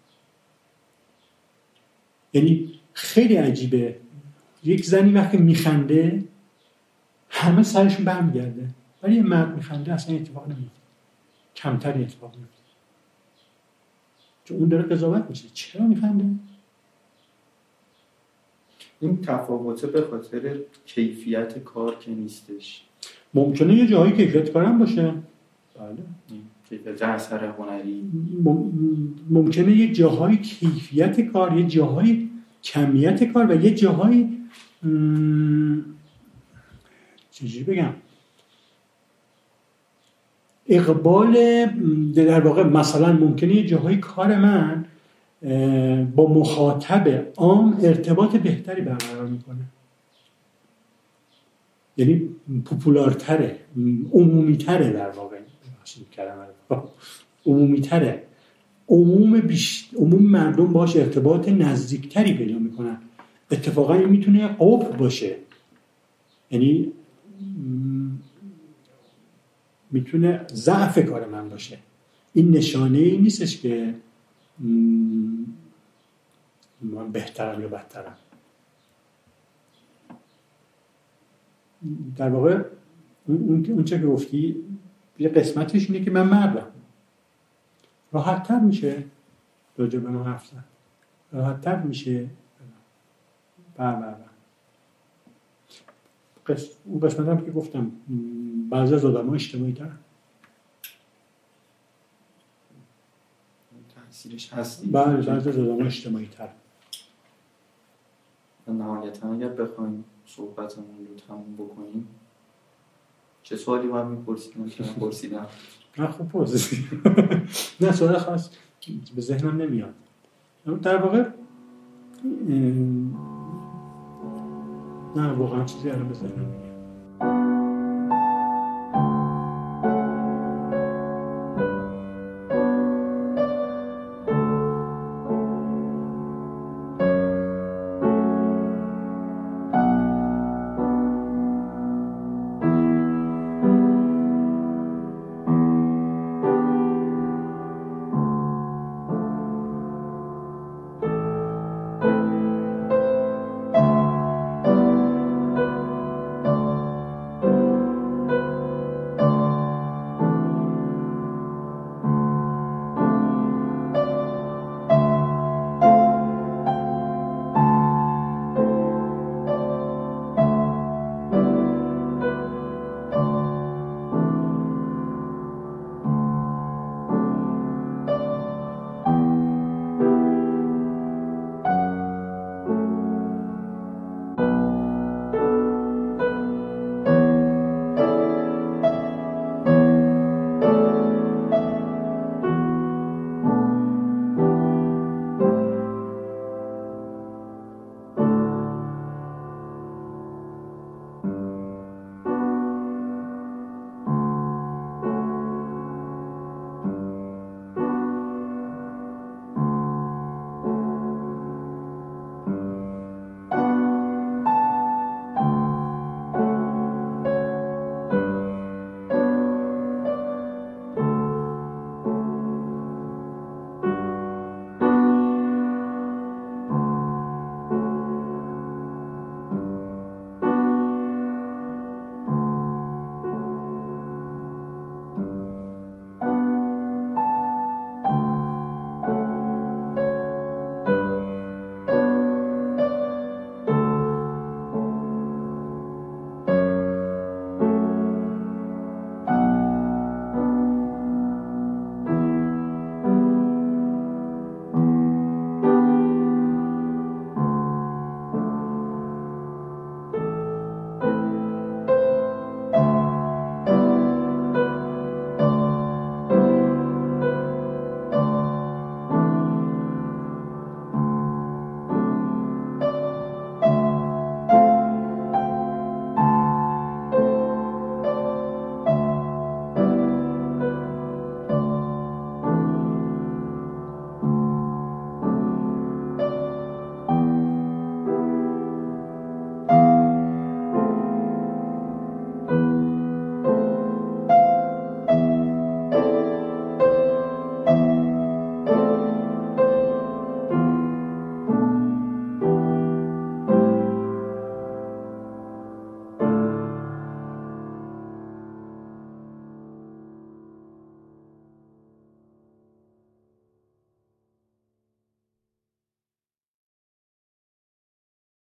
یعنی خیلی عجیبه، یک زنی وقتی میخنده همه سرشون برمیگرده، ولی یه مرد میخنده اصلا اتفاق نمیفته، کمتر اتفاق میفته، چون اون داره قضاوت میشه. چرا میخنده؟ این تفاوته به خاطر کیفیت کار که نیستش. ممکنه یه جاهایی کیفیت کارم باشه، بله، کیفیت اثر هنری. ممکنه یه جاهایی کیفیت کار، یه جاهایی کمیت کار و یه جاهایی م... چجوری بگم اقبال. در واقع مثلا ممکنه یه جاهایی کار من با مخاطب عام ارتباط بهتری برقرار میکنه، یعنی پوپولارتره، عمومیتره، در واقع عمومیتره، عموم بیشتر، عموم مردم باش ارتباط نزدیکتری پیدا میکنن. اتفاقا این میتونه قفل باشه، یعنی میتونه ضعف کار من باشه. این نشانه ای نیستش که من بهترم یا بدترم. در واقع اون اون چه که گفتی یه قسمتش اینه که من مردم، راحت تر میشه راجع به من حرف زد، راحت تر میشه. بله بله قسم اون قسمت هم که گفتم بعضی از آدم ها اجتماعی تر تأثیرش هست. بله بعضی از آدم ها اجتماعی تر. نهایتاً اگر بخوایم صحبتمون رو تموم بکنیم، چه سوالی باید میپرسیدم که من پرسیدم؟ نه خوب پرسیدم. نه سوال خاص به ذهنم نمیاد. در واقع نه واقعا چیزی الان به ذهنم نمیاد.